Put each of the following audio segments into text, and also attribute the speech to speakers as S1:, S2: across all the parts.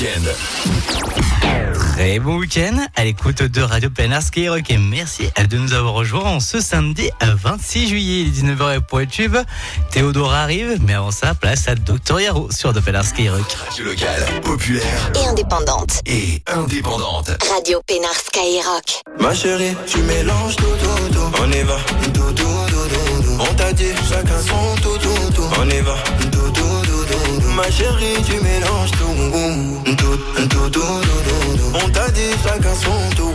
S1: week-end.
S2: Très bon week-end à l'écoute de Radio PNR Skyrock et merci de nous avoir rejoints en ce samedi 26 juillet, 19h pour YouTube. Théodore arrive, mais avant ça, place à Dr Yaro sur PNR Skyrock.
S1: Radio locale, populaire
S3: et indépendante. Radio PNR Skyrock.
S4: Ma chérie, tu mélanges tout. On y va, tout. On t'a dit chacun son tout. On y va, tout. Ma chérie, tu mélanges tout. On t'a dit chacun son tout.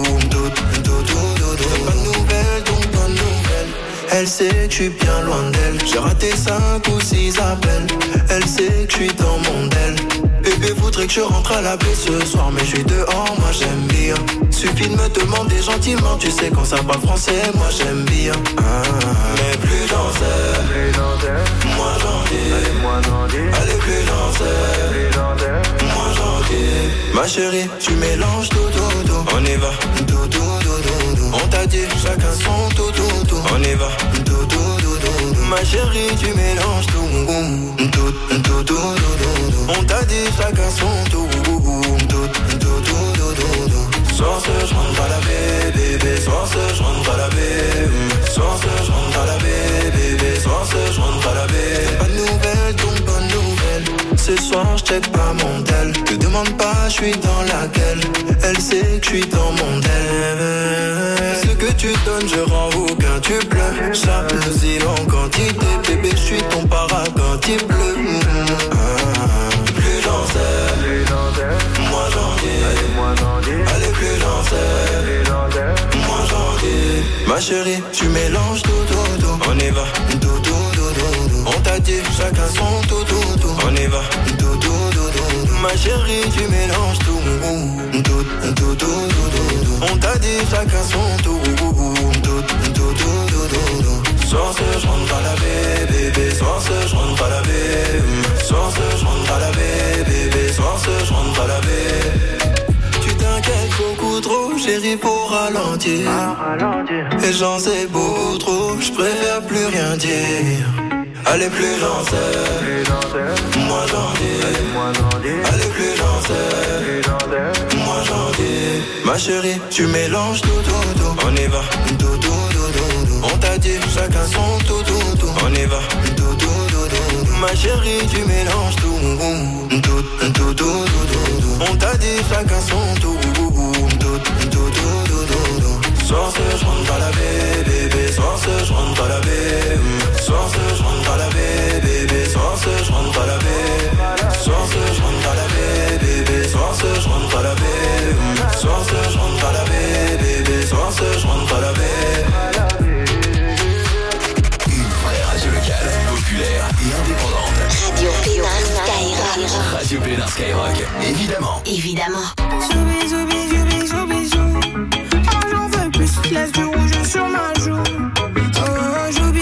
S4: Bonne nouvelle, donc bonne nouvelle. Elle sait que je suis bien loin d'elle. J'ai raté 5 ou 6 appels. Elle sait que je suis dans mon aile. Bébé voudrait que je rentre à la baie ce soir, mais je suis dehors, moi j'aime bien. Suffit de me demander gentiment, tu sais quand ça parle français, moi j'aime bien. Mais plus danseur, moi j'en dis. Allez plus danseur, moi j'en dis. Ma chérie, tu mélanges tout. On y va, tout. On t'a dit chacun son tout. On y va, tout. Ma chérie, tu mélanges tout. On t'a dit chacun son tout. Soir ce je rentre à la baie, bébé. Soir ce je rentre à la baie. Soir ce je rentre à la baie, bébé. Soir ce je rentre à la baie. Bonne nouvelle, donc bonne nouvelle. Ce soir je check pas mon tel. Te demande pas, je suis dans laquelle. Elle sait que je suis dans mon tel. Ce que tu donnes, je rends aucun tu pleures. Jalousie en quantité, bébé, je suis ton parapluie bleu. Plus danseur, moi j'en dis. Allez plus danseur, moi j'en dis. Ma chérie, tu mélanges tout. On y va, tout. On t'a dit chacun son tout. On y va, tout. Ma chérie, tu mélanges tout. On t'a dit chacun son tout. Soir ce je rentre à la baie, bébé. Soir ce je rentre à la baie. Soir ce je rentre à la baie, bébé. Soir ce je rentre à la baie. Tu t'inquiètes beaucoup trop, chérie, pour ralentir. Et j'en sais beaucoup trop, je préfère plus rien dire. Allez plus danseur, moi j'en dis. Allez plus danseur, moi j'en dis. Ma chérie, tu mélanges tout. On y va, tout. On t'a dit chacun son tout. On y va, tout. Ma chérie, tu mélanges tout. On t'a dit chacun son tout. Soir ce je rentre à la baie, bébé. Soir ce je rentre à la baie. Soir ce je rentre à la baie, bébé. Soir ce je rentre à la baie. Soir ce je rentre à la baie, bébé. Soir ce je rentre à la baie. Soir ce je rentre à la baie, bébé. Soir ce je rentre à la baie.
S1: Une vraie radio locale, populaire et indépendante.
S3: Radio PNR Skyrock.
S1: Radio PNR Skyrock, évidemment.
S5: Laisse du rouge sur ma joue. Joubi.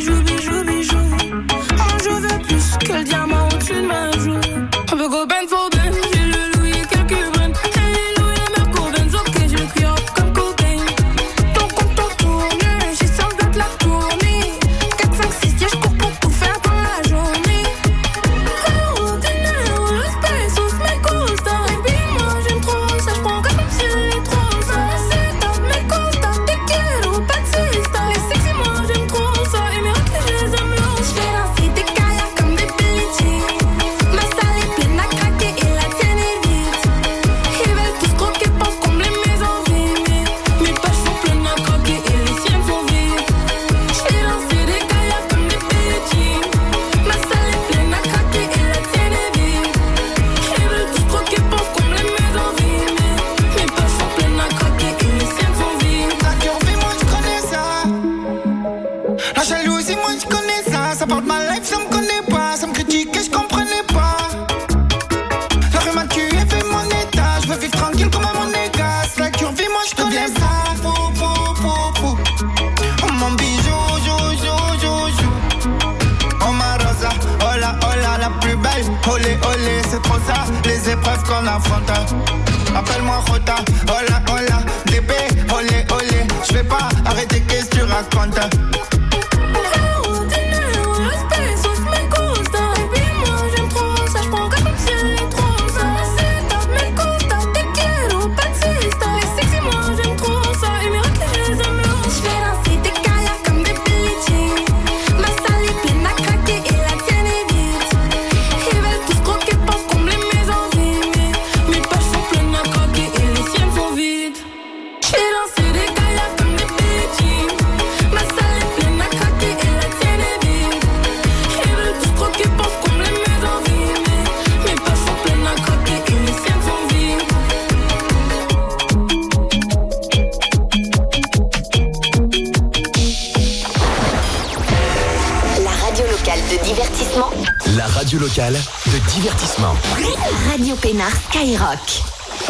S5: Je veux plus que le diamant au-dessus de ma joue. On peut go ben for ben. J'ai le Louis, quelques bennes. Alléluia, Merco, Benz, ok, je cuis up comme cocaine. Ton compte tourne, j'ai sans doute la tournée. 4, 5, 6, yeah, je cours pour tout faire dans la journée. Oh, dinero, los pesos me gusta. Baby, moi j'aime trop ça, je prends comme si les trop ça. C'est top, me gusta. Te quiero, patsista. Les sexy, moi j'aime trop ça. Et mes raclés, je les aime là. Je fais danser des kayaks comme des pelletiers. Ma salle est pleine à craquer et la tienne est vide. Ils veulent tous croquer, pensent combler mes envies. Mais mes poches sont pleines à croquer et les siennes sont vides. Je fais danser des kayaks comme des pelletiers. Ma salle est pleine à craquer et la tienne est vide. Ils veulent tous croquer, pensent combler mes envies. Mais mes poches sont pleines à craquer et les siennes sont vides.
S6: La curvée, moi je connais ça. La jalousie, moi je connais ça. Ça parle de ma life, ça me connaît pas. Ça me critique et je comprenais pas. La rue m'a tué, fait mon état. Je veux vivre tranquille comme un monégasque. La curvée, moi je connais ça. Oh mon bijou, oh ma rosa, hola, la plus belle. Olé, c'est trop ça. Les épreuves qu'on affronte. Appelle-moi Rota, hola, bébé, olé, je vais pas arrêter, qu'est-ce que tu racontes?
S5: Oh, dinero, los pesos me gusta. Baby, moi j'aime trop ça, je prends comme si les trop ça.
S1: radio locale de divertissement.
S3: Radio Pénard Skyrock.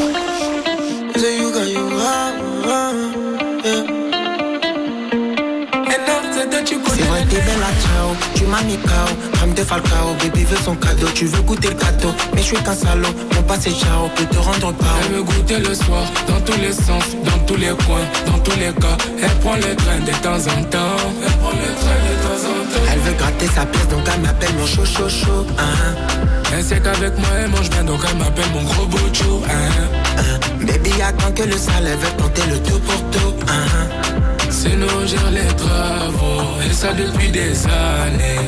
S6: C'est vrai t'es belle à ciao, tu m'as mis KO, Ram de Falcao, baby veut son cadeau, tu veux goûter le gâteau, mais je suis qu'un salaud, mon passé ciao, peut te rendre pas.
S7: Elle veut goûter le soir, dans tous les sens, dans tous les coins, dans tous les cas, elle prend le train de temps en temps, elle prend le train de temps en temps.
S6: Elle veut gratter sa pièce, donc elle m'appelle mon chaud chaud chaud,
S7: Elle sait qu'avec moi elle mange bien, donc elle m'appelle mon gros bocho,
S6: Baby attends que le sale, elle veut tenter le tout pour tout,
S7: C'est nous gère les travaux, et ça depuis des années.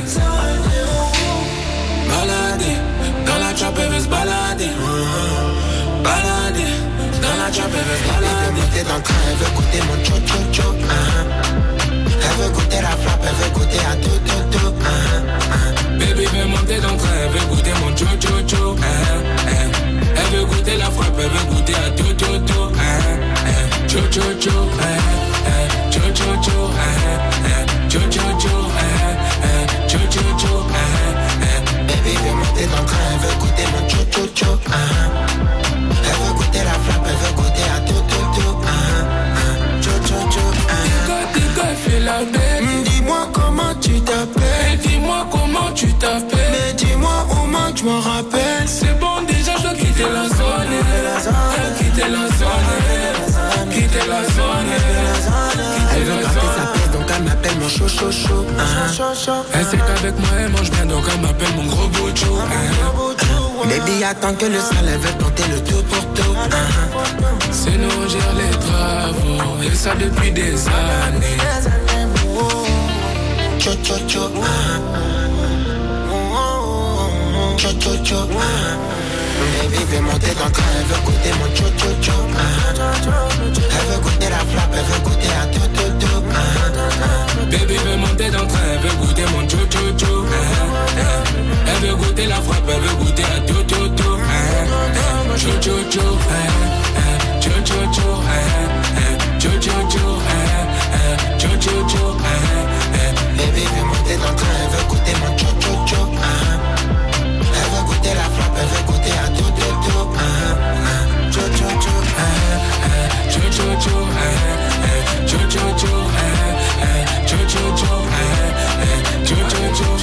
S7: Balader, dans la trappe elle veut se balader. Balader, dans la trappe elle veut se balader.
S6: Elle veut monter dans le train, elle veut goûter mon cho cho cho, Elle veut goûter la frappe, elle veut goûter à tout tout tout,
S7: Baby veut monter dans le train, elle veut goûter mon cho cho cho, Elle veut goûter la frappe, elle veut goûter à tout tout tout, Cho cho cho, Cho cho cho, Cho cho cho, Cho cho cho,
S6: Baby veut monter dans le train, elle veut goûter mon cho cho cho, Elle veut goûter la frappe, elle veut goûter à tout tout tout, Cho cho cho,
S7: Digo, fais la belle.
S6: Dis-moi comment tu t'appelles.
S7: Dis-moi comment tu t'appelles.
S6: Mais dis-moi au moins je m'en rappelle.
S7: C'est bon déjà je dois quitter la zone. Quitter la zone. Quitter la zone.
S6: Elle veut gratter sa pièce donc elle m'appelle mon chaud chaud chaud,
S7: Elle sait qu'avec moi elle mange bien donc elle m'appelle mon gros bocho,
S6: Baby attends que le sale, elle veut tenter le tout pour tout,
S7: C'est nous gère les travaux, et ça depuis des années.
S6: Cho cho cho, Cho cho cho, Baby veut monter dans le train, elle veut goûter mon cho cho cho, Elle veut goûter la frappe, elle veut goûter à tout tout tout,
S7: Baby veut monter dans le train, elle veut goûter mon cho cho cho, Elle veut goûter la frappe, elle veut goûter à tout tout tout, Cho cho cho, Cho cho cho, Cho cho cho, Cho cho cho,
S6: Baby veut monter dans le train, elle veut goûter mon cho cho cho, Elle veut goûter la frappe, elle veut goûter à tout tout tout, Cho cho cho,
S7: Cho cho cho, Cho cho cho, Cho cho cho, Cho cho cho,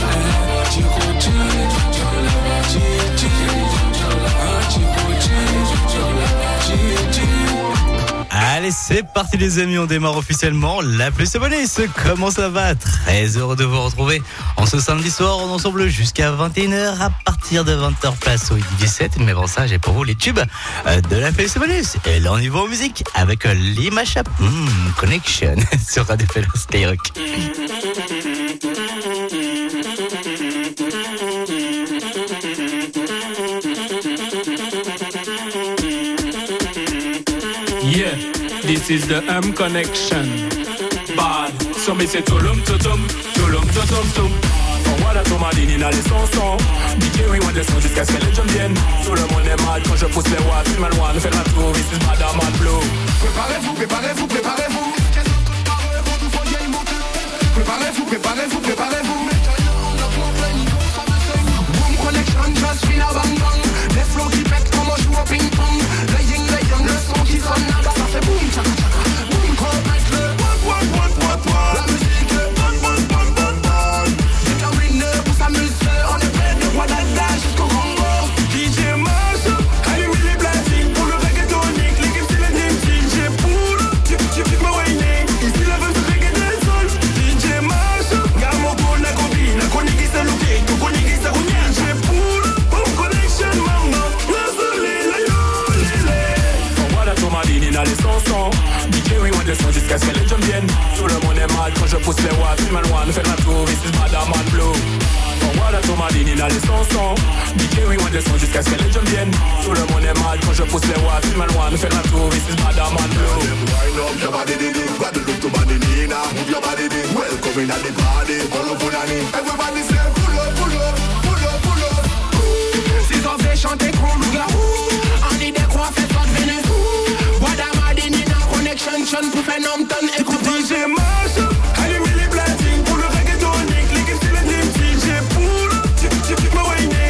S2: Allez, c'est parti les amis, on démarre officiellement la plus abonnée. Comment ça va? Très heureux de vous retrouver en ce samedi soir. On est ensemble jusqu'à 21h. À partir de 20h, place au 17. Mais avant ça, j'ai pour vous les tubes de la plus abonnée. Et là, on y va en musique avec les mashups Connection sur Radio Pénard Skyrock.
S8: Yeah, this is the M Connection. Bad, so me say tulum tutum, tulum tutum tum. Voilà ton maline, il a les sons. DJ oui, on descend jusqu'à ce que les jeunes viennent. Tout le monde est mal quand je pousse les watts. Mal one, fait la tour, this is Madame Blue.
S9: Préparez-vous, préparez-vous, préparez-vous. Préparez-vous, préparez-vous, préparez-vous. Boom connection, just feel a bang bang. Les flows qui pètent comme on joue au ping-pong. Le yin, le yang, le son qui sonne là-bas, ça fait boum, tchaka tchaka. Boum, connect le what. La musique, bon. Déterminé pour s'amuser, on est prêt de Guadalajara jusqu'au Congo. DJ Marshall, allume les platines pour le reggaetonique. L'équipe c'est le dream team, j'ai pour tu me waiting. Ici la veut se reggaeton sol. DJ Marshall, gamo pour la copine, la chronique est salutée, tout chronique est salutée. J'ai pour Home Connection, maman, la soleil, la yolé.
S8: Voilà ton maline, il a les sons. DJ oui, on descend jusqu'à ce que les jeunes viennent. Tout le monde est mal quand je pousse les watts. Mal one, fait la tour, this is Madame Blue. Voilà ton maline, il a les sons. DJ oui, on descend jusqu'à ce que les jeunes viennent. Tout le monde est mal quand je pousse les watts. Mal one, fait la tour, this is Madame Blue.
S9: Wind up your body, did it. Got to look to body, Nina. Move your body, did. Welcome in at the party. Pull up, pull on in. Everybody say pull up, pull up, pull up, pull up. Si on fait chanter comme loup-garou, on dit des croix, fait pas de venir. Guadalajara, Nina, connection, pour faire nom ton écoute. DJ Marshall, allume les platines pour le reggaetonique. L'équipe c'est le dream team. J'ai pour tu me waiting.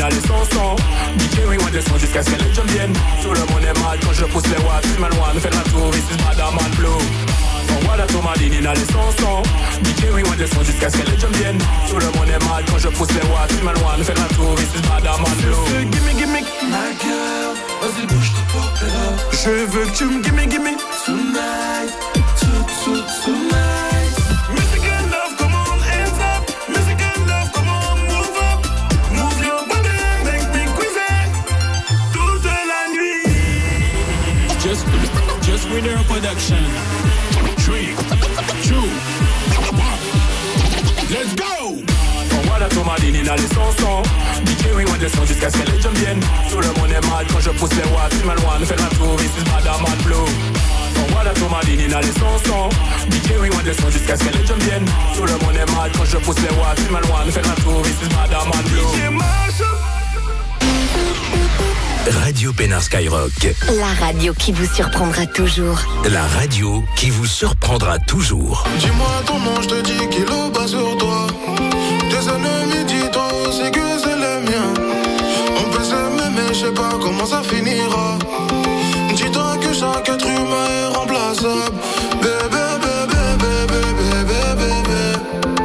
S8: dans les sons. DJ rewind le son jusqu'à ce que les jumps viennent. Tout le monde est mal quand je pousse les watts. Film loin, nous fait la tour, this is Madame and Blue. Voilà Tomadini dans les sons. DJ rewind le son jusqu'à ce que les jumps viennent. Tout le monde est mal quand je pousse les watts. Film loin, nous fait la tour, this is Madame and Blue.
S4: Gimme, my girl, vas-y bouge ta popella.
S8: Je veux que tu me gimme.
S4: Tonight, tonight.
S8: Music and love, come on, hands up. Music and love, come on, move up. Move your body, make me quizer toute la nuit. Just with their production. 3, 2, 1, let's go. Voilà Tomadini dans les sons. DJ rewind le son jusqu'à ce que les jumps viennent. Tout le monde est mal quand je pousse les watts. Film loin, nous fait la tour, this is Madame and Blue. Voilà Tomadini dans les sons. DJ rewind le son jusqu'à ce que les jumps viennent. Tout le monde est mal quand je pousse les watts. Film loin, nous fait la tour, this is Madame and Blue.
S1: Radio Pénard Skyrock.
S3: La radio qui vous surprendra toujours.
S1: La radio qui vous surprendra toujours.
S9: Dis-moi ton nom, je te dis qu'il est bas sur toi. Tes ennemis, dis-toi aussi que c'est le mien. On peut s'aimer mais je sais pas comment ça finira. Dis-toi que chaque être humain est remplaçable. Bébé, bébé, bébé, bébé, bébé.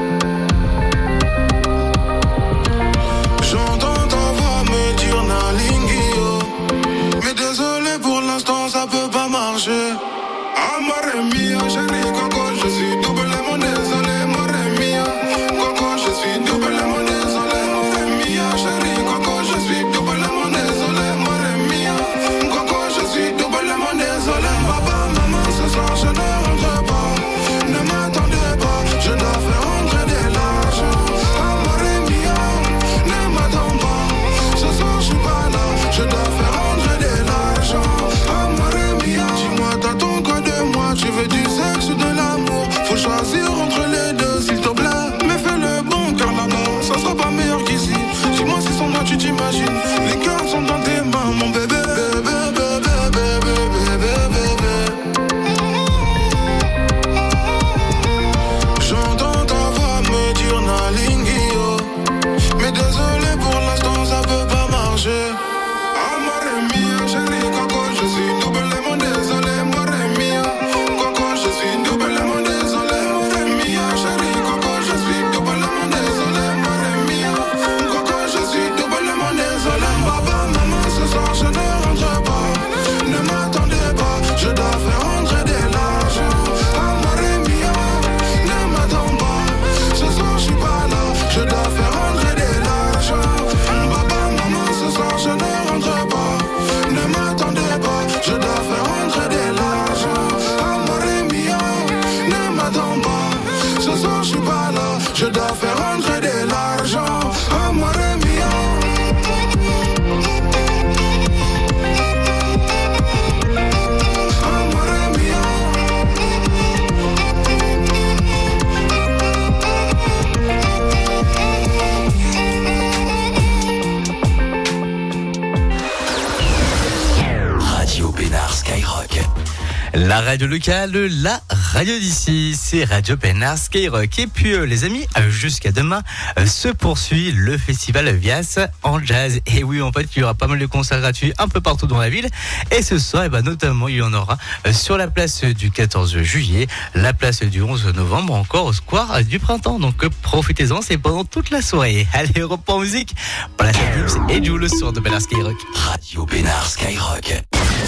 S9: J'entends ta voix me dire Nalingio. Mais désolé pour l'instant ça peut pas marcher. Amore mia, chérie Coco, je suis doublement désolé. Amore mia, Coco, je suis doublement désolé. Amore mia, chérie Coco, je suis doublement désolé. Amore mia, Coco, je suis doublement désolé. Papa, maman, ce soir je ne rentre pas. Ne m'attendez pas, je dois faire rentrer de l'argent. Amore mia, ne m'attends pas. Ce soir je suis pas là, je dois faire rentrer de l'argent. Amore mia, dis-moi t'attends quoi de moi? Tu veux du sexe ou de l'amour? Faut choisir entre les deux s'il te plaît. Mais fais le bon car là-bas ça sera pas meilleur qu'ici. Dis-moi si sans moi tu t'imagines. Les cœurs sont dans tes mains mon bébé. J'entends ta voix me dire Nalingio. Mais désolé pour l'instant ça peut pas marcher. Amore mia, chérie Coco, je suis doublement désolé. Amore mia, Coco, je suis doublement désolé. Amore mia, chérie Coco, je suis doublement désolé. Amore mia, Coco, je suis doublement désolé. Papa, maman, ce soir je ne rentre pas. Ne m'attendez pas, je dois faire rentrer de l'argent. Amore mia, ne m'attends pas. Ce soir je suis pas là, je dois faire rentrer de l'argent. Papa, maman, ce soir je ne rentre pas. Ne m'attendez pas, je dois faire rentrer de l'argent. Amore mia, ne m'attends pas. Ce soir je suis pas là, je dois faire rentrer de l'argent. Amore mia. Amore mia.
S1: Radio Pénard Skyrock.
S2: La radio locale, la radio d'ici, c'est Radio Pénard Skyrock. Et puis les amis, jusqu'à demain se poursuit le festival Vias en jazz. Et oui, en fait, il y aura pas mal de concerts gratuits un peu partout dans la ville. Et ce soir, notamment, il y en aura sur la place du 14 juillet, la place du 11 novembre, encore au square du printemps. Donc profitez-en, c'est pendant toute la soirée. Allez, repas en musique. Voilà, c'est Gibbs et Jules sur de Pénard Skyrock.
S1: Radio Pénard Skyrock.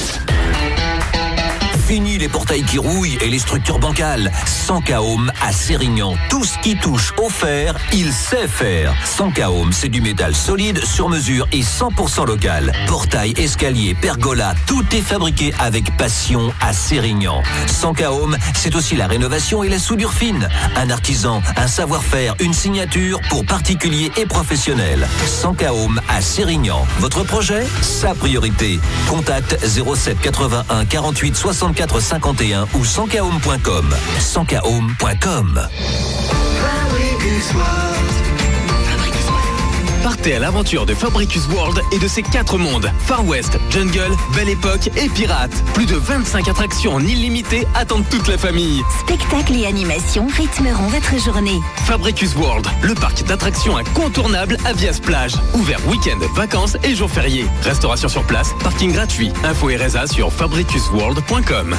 S1: Fini les portails qui rouillent et les structures bancales. Sankahome à Sérignan. Tout ce qui touche au fer, il sait faire. Sankahome, c'est du métal solide, sur mesure et 100% local. Portail, escalier, pergola, tout est fabriqué avec passion à Sérignan. Sankahome, c'est aussi la rénovation et la soudure fine. Un artisan, un savoir-faire, une signature pour particuliers et professionnels. Sankahome à Sérignan. Votre projet, sa priorité. Contact 07 81 48 64 51 ou sankahome.com. Sankahome.com.
S10: Partez à l'aventure de Fabricus World et de ses 4 mondes. Far West, Jungle, Belle Époque et Pirate. Plus de 25 attractions en illimité attendent toute la famille.
S3: Spectacles et animations rythmeront votre journée.
S10: Fabricus World, le parc d'attractions incontournable à Vias-Plage. Ouvert week-end, vacances et jours fériés. Restauration sur place, parking gratuit. Info et résa sur fabricusworld.com.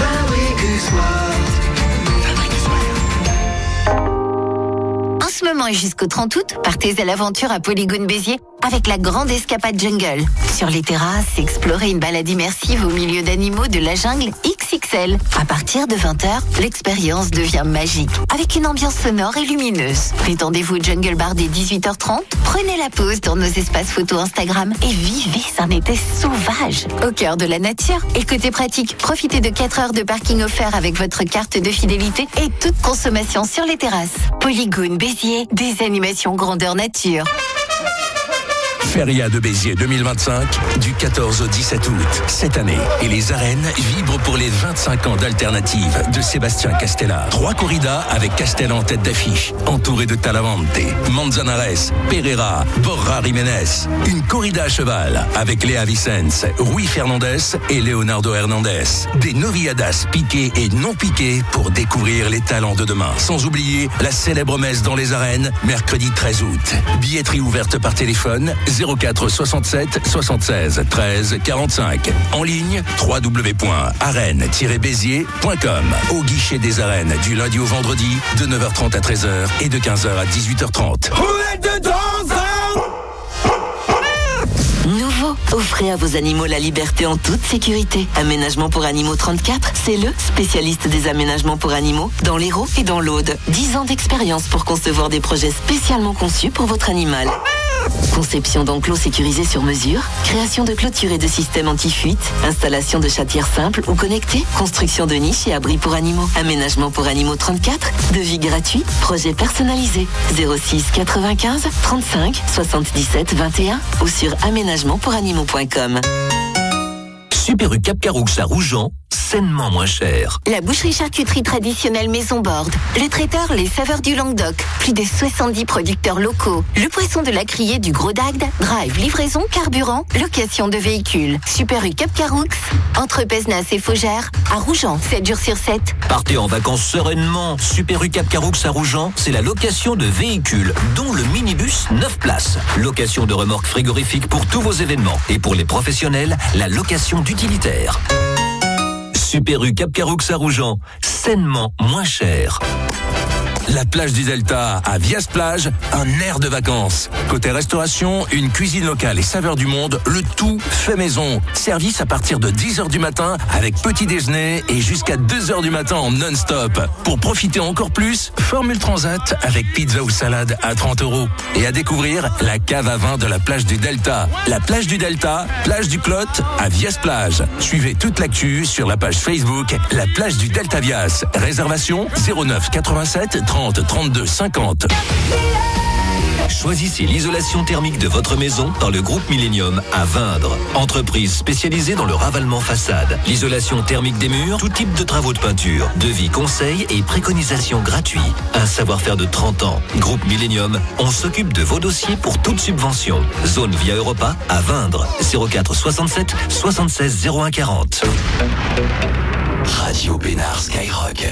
S3: En ce moment et jusqu'au 30 août, partez à l'aventure à Polygone Béziers avec la grande escapade jungle. Sur les terrasses, explorez une balade immersive au milieu d'animaux de la jungle XXL. À partir de 20h, l'expérience devient magique avec une ambiance sonore et lumineuse. Détendez-vous au Jungle Bar dès 18h30, prenez la pause dans nos espaces photos Instagram et vivez un été sauvage au cœur de la nature. Et côté pratique, profitez de 4 heures de parking offert avec votre carte de fidélité et toute consommation sur les terrasses. Polygone Béziers, des animations grandeur nature.
S1: Feria de Béziers 2025 du 14 au 17 août. Cette année, et les arènes vibrent pour les 25 ans d'Alternative de Sébastien Castella. 3 corridas avec Castella en tête d'affiche, entouré de Talavante, Manzanares, Pereira, Borja Jiménez. Une corrida à cheval avec Léa Vicens, Rui Fernandez et Leonardo Hernandez. Des novilladas piquées et non piquées pour découvrir les talents de demain. Sans oublier la célèbre messe dans les arènes, mercredi 13 août. Billetterie ouverte par téléphone 04 67 76 13 45. En ligne www.arène-béziers.com. Au guichet des arènes du lundi au vendredi de 9h30 à 13h et de 15h à 18h30.
S3: Nouveau, offrez à vos animaux la liberté en toute sécurité. Aménagement pour animaux 34, c'est le spécialiste des aménagements pour animaux dans l'Hérault et dans l'Aude. 10 ans d'expérience pour concevoir des projets spécialement conçus pour votre animal. Conception d'enclos sécurisés sur mesure, création de clôtures et de systèmes anti-fuite, installation de chatières simples ou connectées, construction de niches et abris pour animaux. Aménagement pour animaux 34, devis gratuit, projet personnalisé. 06 95 35 77 21 ou sur aménagementpouranimaux.com.
S1: Super U Cap Caroux à Rougeant, sainement moins cher.
S3: La boucherie-charcuterie traditionnelle Maison Borde. Le traiteur Les Saveurs du Languedoc. Plus de 70 producteurs locaux. Le poisson de la Criée du Gros d'Agde. Drive, livraison, carburant, location de véhicules. Super U Cap Caroux, entre Pézenas et Faugères, à Rougeant, 7 jours sur 7.
S1: Partez en vacances sereinement. Super U Cap Caroux à Rougeant, c'est la location de véhicules, dont le minibus 9 places. Location de remorques frigorifiques pour tous vos événements. Et pour les professionnels, la location d'utilitaires. Super U Cap Caroux à Rougeant, sainement moins cher. La plage du Delta à Vias-Plage, un air de vacances. Côté restauration, une cuisine locale et saveurs du monde, le tout fait maison. Service à partir de 10h du matin avec petit déjeuner et jusqu'à 2h du matin en non-stop. Pour profiter encore plus, formule transat avec pizza ou salade à 30 €. Et à découvrir la cave à vin de la plage du Delta. La plage du Delta, plage du Clot à Vias-Plage. Suivez toute l'actu sur la page Facebook La plage du Delta Vias. Réservation 09 87 30 32 50. Choisissez l'isolation thermique de votre maison dans le groupe Millennium à Vindre. Entreprise spécialisée dans le ravalement façade, l'isolation thermique des murs, tout type de travaux de peinture, devis, conseils et préconisations gratuits. Un savoir-faire de 30 ans. Groupe Millennium, on s'occupe de vos dossiers pour toute subvention. Zone Via Europa à Vindre. 04 67 76 01 40. Radio Bénard Skyrock.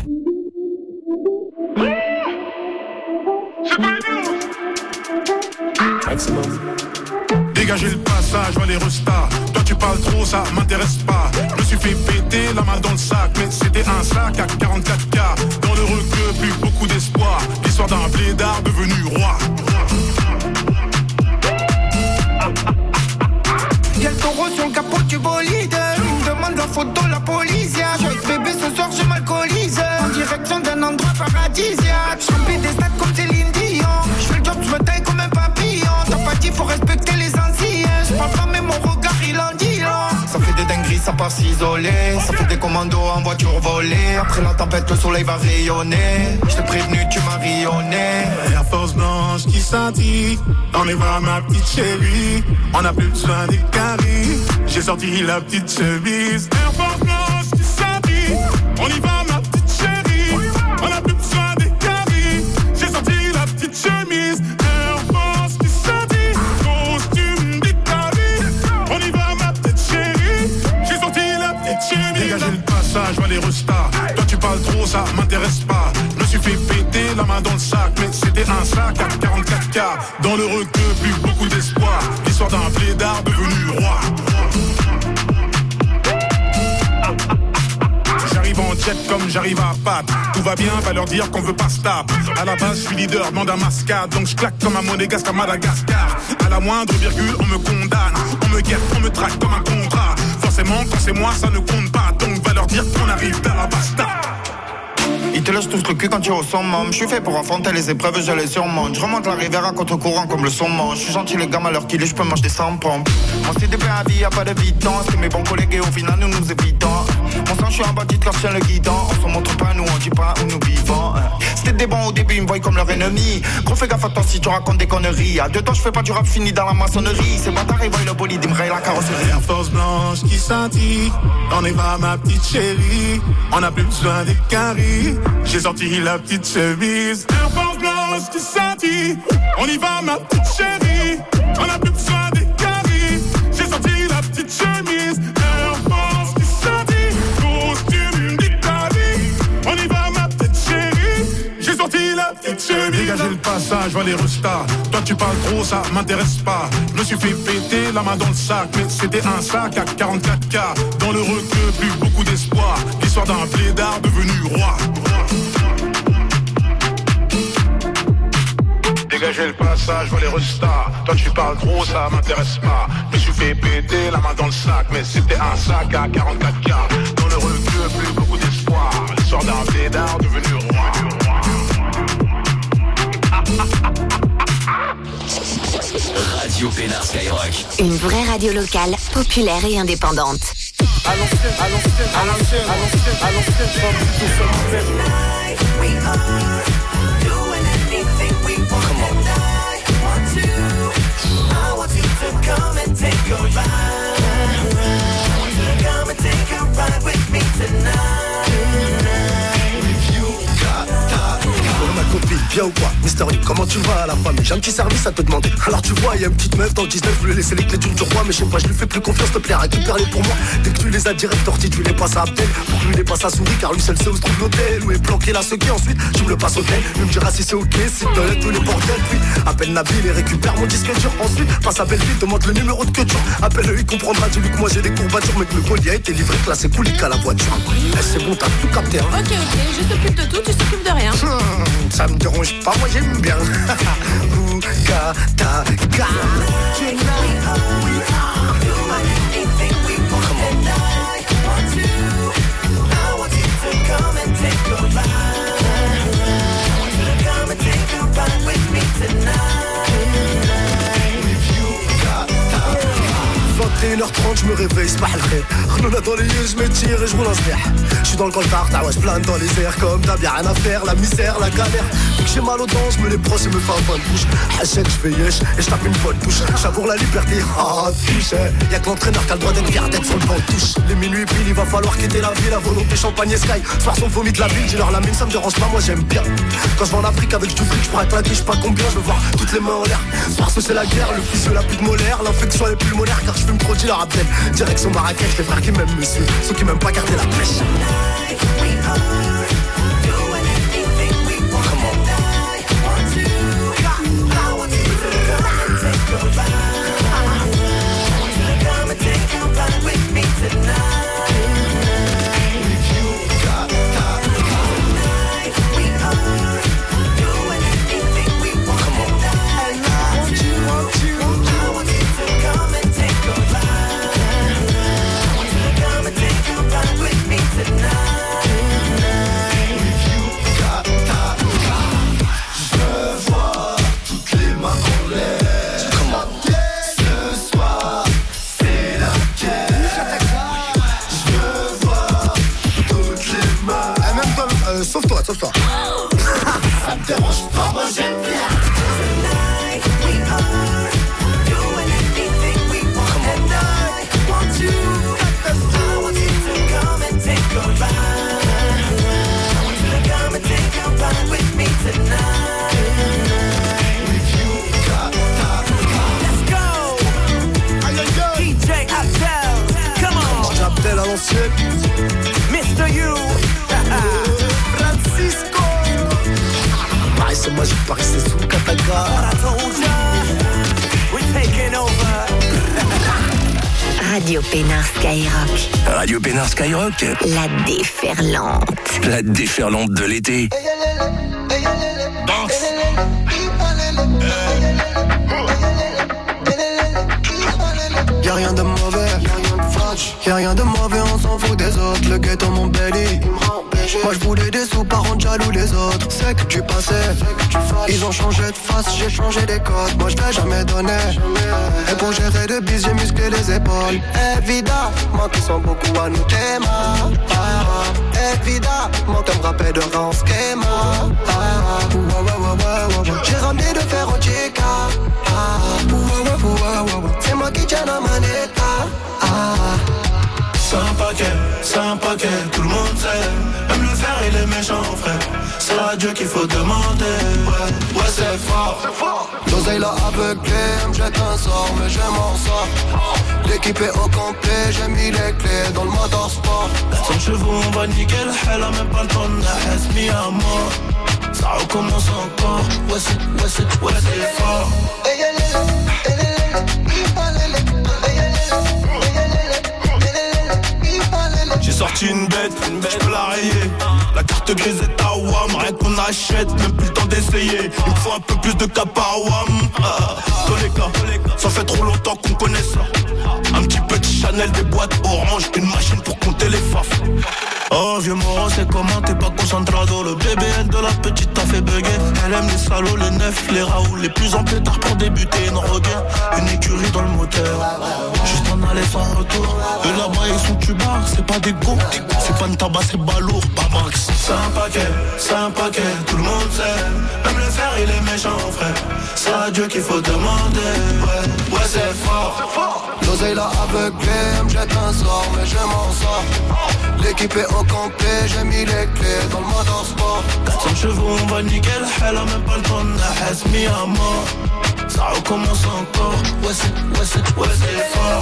S11: Dégagez le passage, les restas. Toi tu parles trop, ça m'intéresse pas. Je me suis fait péter la main dans le sac, mais c'était un sac à 44K. Dans le requeu, plus beaucoup d'espoir. L'histoire d'un blédard devenu roi.
S6: Y'a le taureau sur le capot du bolide. Il me demande la photo, la police. Je vais bébé ce soir, je m'alcoolise. En direction d'un endroit paradisiaque. Je remplis des stades comme Céline Dion. Je fais le job, je me taille comme un papillon. T'as pas dit, faut respecter les anciens. Je parle pas, mais mon regard, il en dit long. Ça fait des dingueries, ça part s'isoler. Ça fait des commandos en voiture volée. Après la tempête, le soleil va rayonner. Je t'ai prévenu, tu m'as rayonné.
S11: La force blanche qui scintille. On y va, ma petite chérie. On a plus besoin des caries. J'ai sorti la petite chemise. Air Force blanche qui scintille. On y va, ma petite chérie. On a plus besoin des caries. J'ai sorti la petite chemise. Air Force qui scintille. la main dans le sac, mais c'était un sac à 44K. Dans le requeu, plus beaucoup d'espoir. L'histoire d'un blédard devenu roi. J'arrive en jet comme j'arrive à Pâques. Tout va bien, va leur dire qu'on veut pas stop. À la base, je suis leader, demande à mascade. Donc je claque comme un monégasque à Madagascar. À la moindre virgule, on me condamne. On me guette, on me traque comme un contrat. Forcément, quand c'est moi, ça ne compte pas. Donc va leur dire qu'on arrive à la basta.
S6: Ils te lâchent tous le cul quand tu es au summum. Je suis fait pour affronter les épreuves, je les surmonte. Je remonte la rivière à contre-courant comme le saumon. Je suis gentil les gamins à l'heure qu'il est, je peux manger des 100 pompes. Mon CDP à vie, y'a pas de vitance. C'est mes bons collègues et au final nous nous évitons. Mon sang, je suis un bandit quand je tiens le guidon. On se montre pas, nous on dit pas où nous vivons. C'était des bons au début, ils me voient comme leur ennemi. Gros fais gaffe à toi si tu racontes des conneries. À 2 temps je fais pas du rap fini dans la maçonnerie. Ces bâtards ils voient le bolide, ils me rayent la carrosserie.
S11: Air Force blanche qui scintille. On y va ma petite chérie. On a plus besoin des caries. J'ai sorti la petite chemise. Air Force blanche qui scintille. On y va ma petite chérie. On a plus besoin des caries. J'ai sorti la petite chemise. Air Force qui scintille. Costume d'Italie. On y va ma petite chérie. J'ai sorti la petite chemise. Dégagez le passage, vois les restas. Toi tu parles trop, ça m'intéresse pas. Je me suis fait péter la main dans le sac, mais c'était un sac à 44K. Dans le requeu, plus beaucoup d'espoir. L'histoire d'un blédard devenu roi. Dégagez le passage, vois les restas. Toi tu parles trop, ça m'intéresse pas. Je me suis fait péter la main dans le sac, mais c'était un sac à 44K. Dans le requeu, plus beaucoup d'espoir. L'histoire d'un blédard devenu roi.
S1: Radio Pénard Skyrock.
S3: Une vraie radio locale, populaire et indépendante.
S9: À l'ancienne, à l'ancienne, à l'ancienne, à l'ancienne, à l'ancienne, sans tout ça. We are doing anything we want. Come on. I want you to come and take a ride. I want you to come and take a ride with me tonight.
S12: Ma copine, bien ou quoi? Mister Lee, comment tu vas à la famille? J'ai un petit service à te demander. Alors tu vois, y'a une petite meuf dans le 19, je lui ai laissé les clés du roi. Mais je sais pas, je lui fais plus confiance, s'il te plaît, récupère-les pour moi. Dès que tu les as direct tortis, tu les passes à Abdel. Pour que lui les passe à souris, car lui seul sait où se trouve l'hôtel. Où est planqué la sequée, ensuite tu me le passes au tel. Lui me dira si c'est ok, si te laisse tous les bordels. Puis appelle Nabil et récupère mon disque dur. Ensuite passe à Belleville, demande le numéro de queue. Appelle-le, il comprendra, dis-lui que moi j'ai des courbatures. Mais que le colis a été livré, classé coulique à la voiture. C'est bon, t'as tout capté, hein.
S13: Ok, je t'occupe de tout, tu t'occupes de rien.
S12: Ça me dérange pas, moi j'aime bien. h 30 je me réveille, c'est pas le vrai. Renona dans les yeux, je m'étire et je roule un sner. Je suis dans le coltard, ta ouais, je plane dans les airs. Comme d'hab, y'a rien à faire, la misère, la galère. Dès que j'ai mal aux dents, je me les brosse et me fais un point de bouche. Hachette, je fais yesh et je tape une bonne touche. J'avoue la liberté, touche. Y'a que l'entraîneur qui a le droit d'être fier d'être sur le banc de touche. Les minuit pile, il va falloir quitter la ville. La volonté champagne et sky. Soir son vomi de la ville, dis-leur la mine, ça me dérange pas, moi j'aime bien. Quand je vais en Afrique avec du fric, je prends un claquet, je sais pas combien, je veux voir toutes les mains en l'air. Soir c'est la guerre, le fils de la pute molaire, l'infection est pulmonaire car je fume trop dealer Abdel. Direction Marrakech, les frères qui m'aiment me suivent, ceux qui m'aiment pas garder la pêche. Sauve-toi. Ça me dérange pas, moi j'aime bien. Tonight we are doing anything we want. And I want you. I want you to come and take a ride. I want you to come and take a ride with me tonight. With you, let's go. DJ Abdel, come on. Abdel à l'ancienne. Mr. You. Francisco. magique, Paris c'est sous le Kataka.
S3: Radio Pénard Skyrock.
S1: Radio Pénard Skyrock.
S3: La déferlante.
S1: La déferlante de l'été.
S6: Y'a rien de mauvais, y'a rien de mauvais, on s'en fout des autres. Le ghetto m'embellit. Moi je voulais des sous, par rendre jaloux les autres. C'est que tu passais, ils ont changé de face, j'ai changé des codes. Moi je t'ai jamais donné. Et pour gérer de bis, j'ai musclé les épaules. Évidemment qu'ils sont beaucoup à nous téma. Évidemment qu'un rappel de rang schema. J'ai ramené de fer au chica. C'est moi qui tiens la manette.
S4: C'est un paquet, tout le monde sait. Même le fer il est méchant frère. C'est à Dieu qu'il faut demander. Ouais c'est fort.
S6: L'oseille l'a aveuglé, elle me jette un sort, mais je m'en sors. L'équipe est au complet, j'ai mis les clés dans le motorsport.
S4: 400 chevaux, on va nickel, elle a même pas le temps de la mis à mort. Ça recommence encore, ouais c'est fort. J'ai sorti une bête, j'peux la rayer. La carte grise est à WAM, rien qu'on achète, même plus le temps d'essayer. Il me faut un peu plus de cap à WAM. Dans les cas, ça fait trop longtemps qu'on connaît ça. Un petit peu de Chanel, des boîtes orange, une machine pour compter les faf. Oh vieux Moreau, c'est comment t'es pas concentrado. Le BBL de la petite t'a fait bugger. Elle aime les salauds, les neufs, les Raoul, les plus en pétard pour débuter une regain. Une écurie dans le moteur, juste en aller sans retour. Et là-bas ils sont tubards, c'est pas des go. C'est pas une tabac, c'est balourd, pas max. C'est un paquet, tout le monde sait. Même le fer il est méchant frère. C'est à Dieu qu'il faut demander. Ouais c'est fort.
S6: L'oseille l'a aveuglé, elle me jette un sort, mais je m'en sors. L'équipe est au complet, j'ai mis les clés dans le motorsport.
S4: 400 chevaux, on va nickel, elle a même pas le temps de la mis à mort. Ça recommence encore, ouais c'est fort.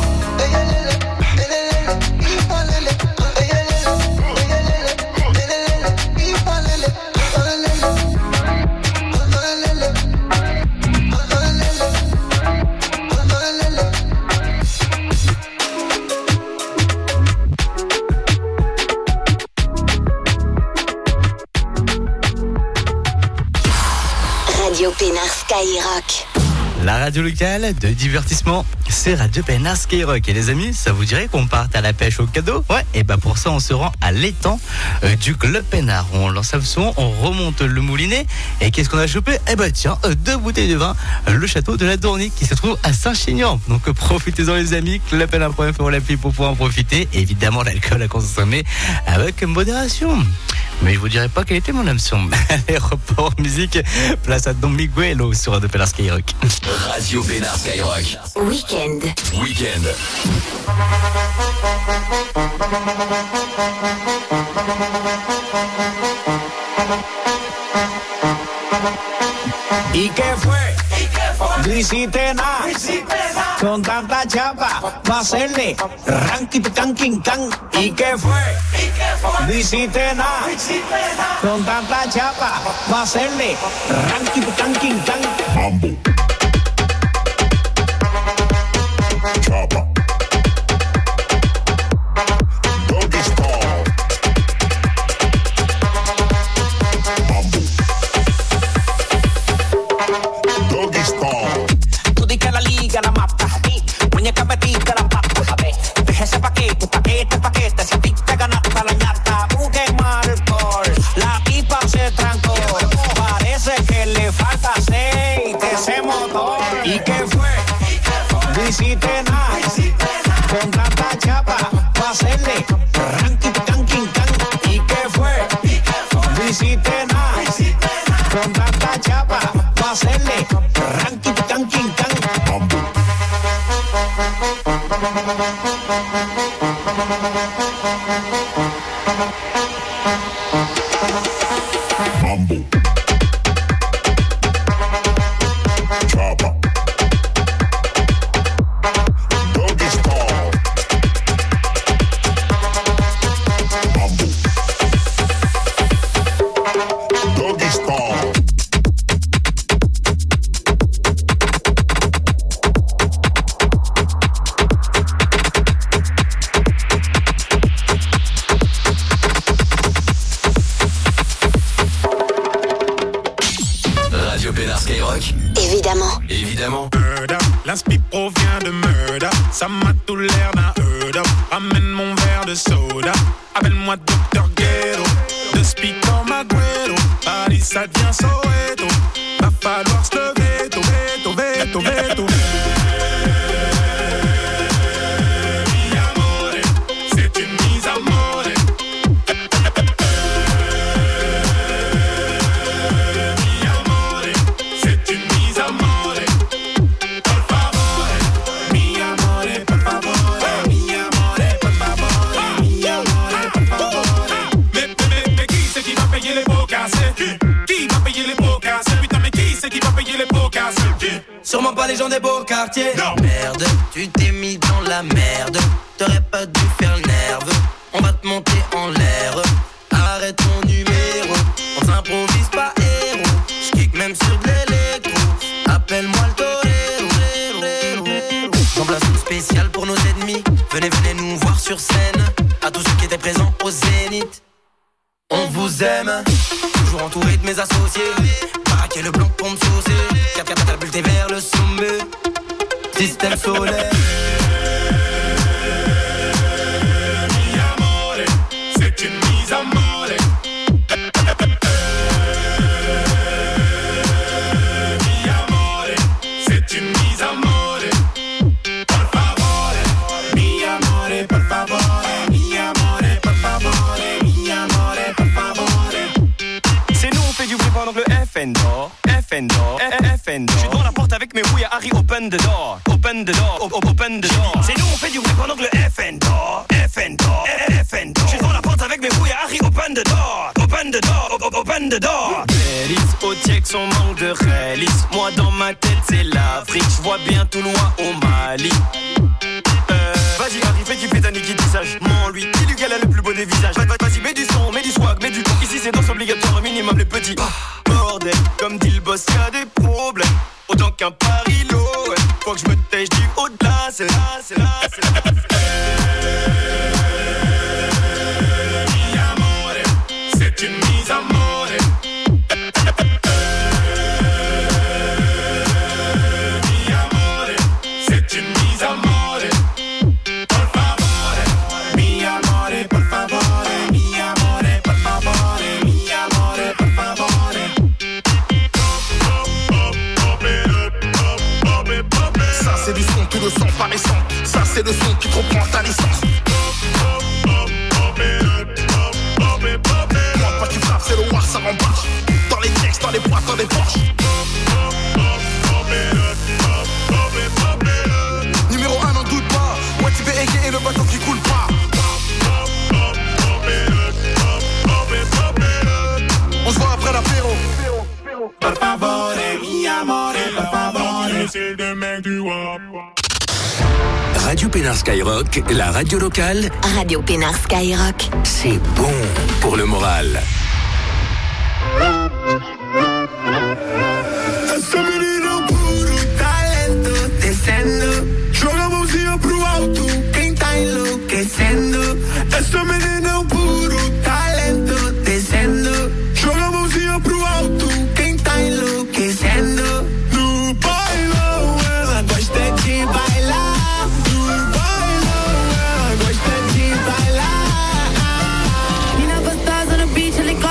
S3: Radio Pénard Skyrock.
S2: La radio locale de divertissement, c'est Radio Pénard Skyrock. Et les amis, ça vous dirait qu'on parte à la pêche au cadeau? Ouais, et bah pour ça, on se rend à l'étang du Club Pénard. On lance un son, on remonte le moulinet. Et qu'est-ce qu'on a chopé? Eh bah tiens, 2 bouteilles de vin, le château de la Dournique qui se trouve à Saint-Chinian. Donc profitez-en les amis, clubpénard.fr l'appli pour pouvoir en profiter. Et évidemment, l'alcool à consommer avec modération. Mais je vous dirai pas quel était mon hameçon. Allez, report musique, place à Don Miguelo sur Radio Pénard Skyrock.
S1: Radio Pénard Skyrock.
S3: Weekend.
S14: ¿Y qué fue? No hiciste nada. Con tanta chapa, va a hacerle ranking canking can. ¿Y qué fue? No hiciste nada. Con tanta chapa, va a hacerle ranking canking can.
S11: Mambo. Chapa. Doggy style. Mambo. Doggy style.
S14: Tú di que la liga la mata. Muñeca metida la pata. Deja ese paquete, si a ti te ganaste la ñata. Un quemar alcohol, la pipa se trancó. Parece que le falta aceite ese motor. ¿Y qué fue? No hiciste nada. Con tanta chapa, va a hacerle ranking canking can. ¿Y qué fue? No hiciste nada. Con tanta chapa, va a hacerle ranking canking can.
S11: Mambo. Chapa. Doggy style. Mambo. Doggy style.
S1: Pénard Skyrock.
S3: Évidemment.
S1: Évidemment.
S11: L'inspi provient de murder. Ça m'a tout l'air d'un heard up. Ramène mon verre de soda. Appelle-moi Dr. Ghetto. De speak comme Agüero. Paris ça devient Soweto. Va falloir se lever. Veto. C'est une mise à mort.
S15: Sûrement pas les gens des beaux quartiers. Non. Merde, tu t'es mis dans la merde. T'aurais pas dû faire le nerve. On va te monter en l'air. Arrête ton numéro. On s'improvise pas héros. J'kick même sur de l'électro. Appelle-moi le torero. J'en place une spéciale pour nos ennemis. Venez nous voir sur scène. À tous ceux qui étaient présents au Zénith. On vous aime. Toujours entouré de mes associés. Baraquer le blanc pour me saucer. Catapulté vers le sommet. Système solaire.
S11: Mi amore, c'est une mise à mort. Mi amore, c'est une mise à mort. Por favore, mi amore, por favore. Mi amore, por favore. Mi amore, por favore.
S16: C'est nous, on fait du bruit pendant que le FN dort. FN dort. Je suis devant la porte avec mes rouilles à Harry, open the door. Open the door, open the door. C'est nous, on fait du bruit pendant que le FN dort. FN dort. Je suis devant la porte avec mes rouilles à Harry, open the door. Open the door, open the door. Réalise au TIEX, on manque de réalisme. Moi dans ma tête c'est l'Afrique. Je vois bien tout loin au Mali. Vas-y Harry, fais du pétanique qui tissage. Lui, dis-lui qu'elle a le plus beau des visages. Vas-y, mets du son, mets du swag, mets du ton. Ici c'est danse obligatoire, minimum les petits. Bordel, comme dit le boss, y'a des problèmes. Autant qu'un parilo, ouais. Faut que je me tèche du haut-delà, c'est là.
S11: Mi amore, c'est une mise à mort. Mi amore, c'est une mise à mort. Por favore, mi amore, por favore. Mi amore, por favore. Mi amore, por favore.
S9: Ça c'est du son, tout le sang paraissant. Ça c'est le son qui te reprend ta licence. Moi pas tu frappes, c'est le war, ça rembarche. Dans les textes, dans les boîtes, dans les poches. Numéro 1, n'en doute pas. Ouais tu fais égayer le bateau qui coule pas. On se voit après l'apéro.
S11: Por favore, mi amore, por favore. C'est le mec du WAP.
S1: Radio Pénard Skyrock, la radio locale.
S3: Radio Pénard Skyrock.
S1: C'est bon pour le moral.
S9: Esse menino puro talento descendo. Joga a mãozinha pro alto, quem tá enlouquecendo. Esse menino puro talento descendo. Joga a mãozinha pro alto, quem tá enlouquecendo. No bailão ela gosta de bailar. No bailão ela gosta de bailar.
S5: Mina gostosa no beat, ela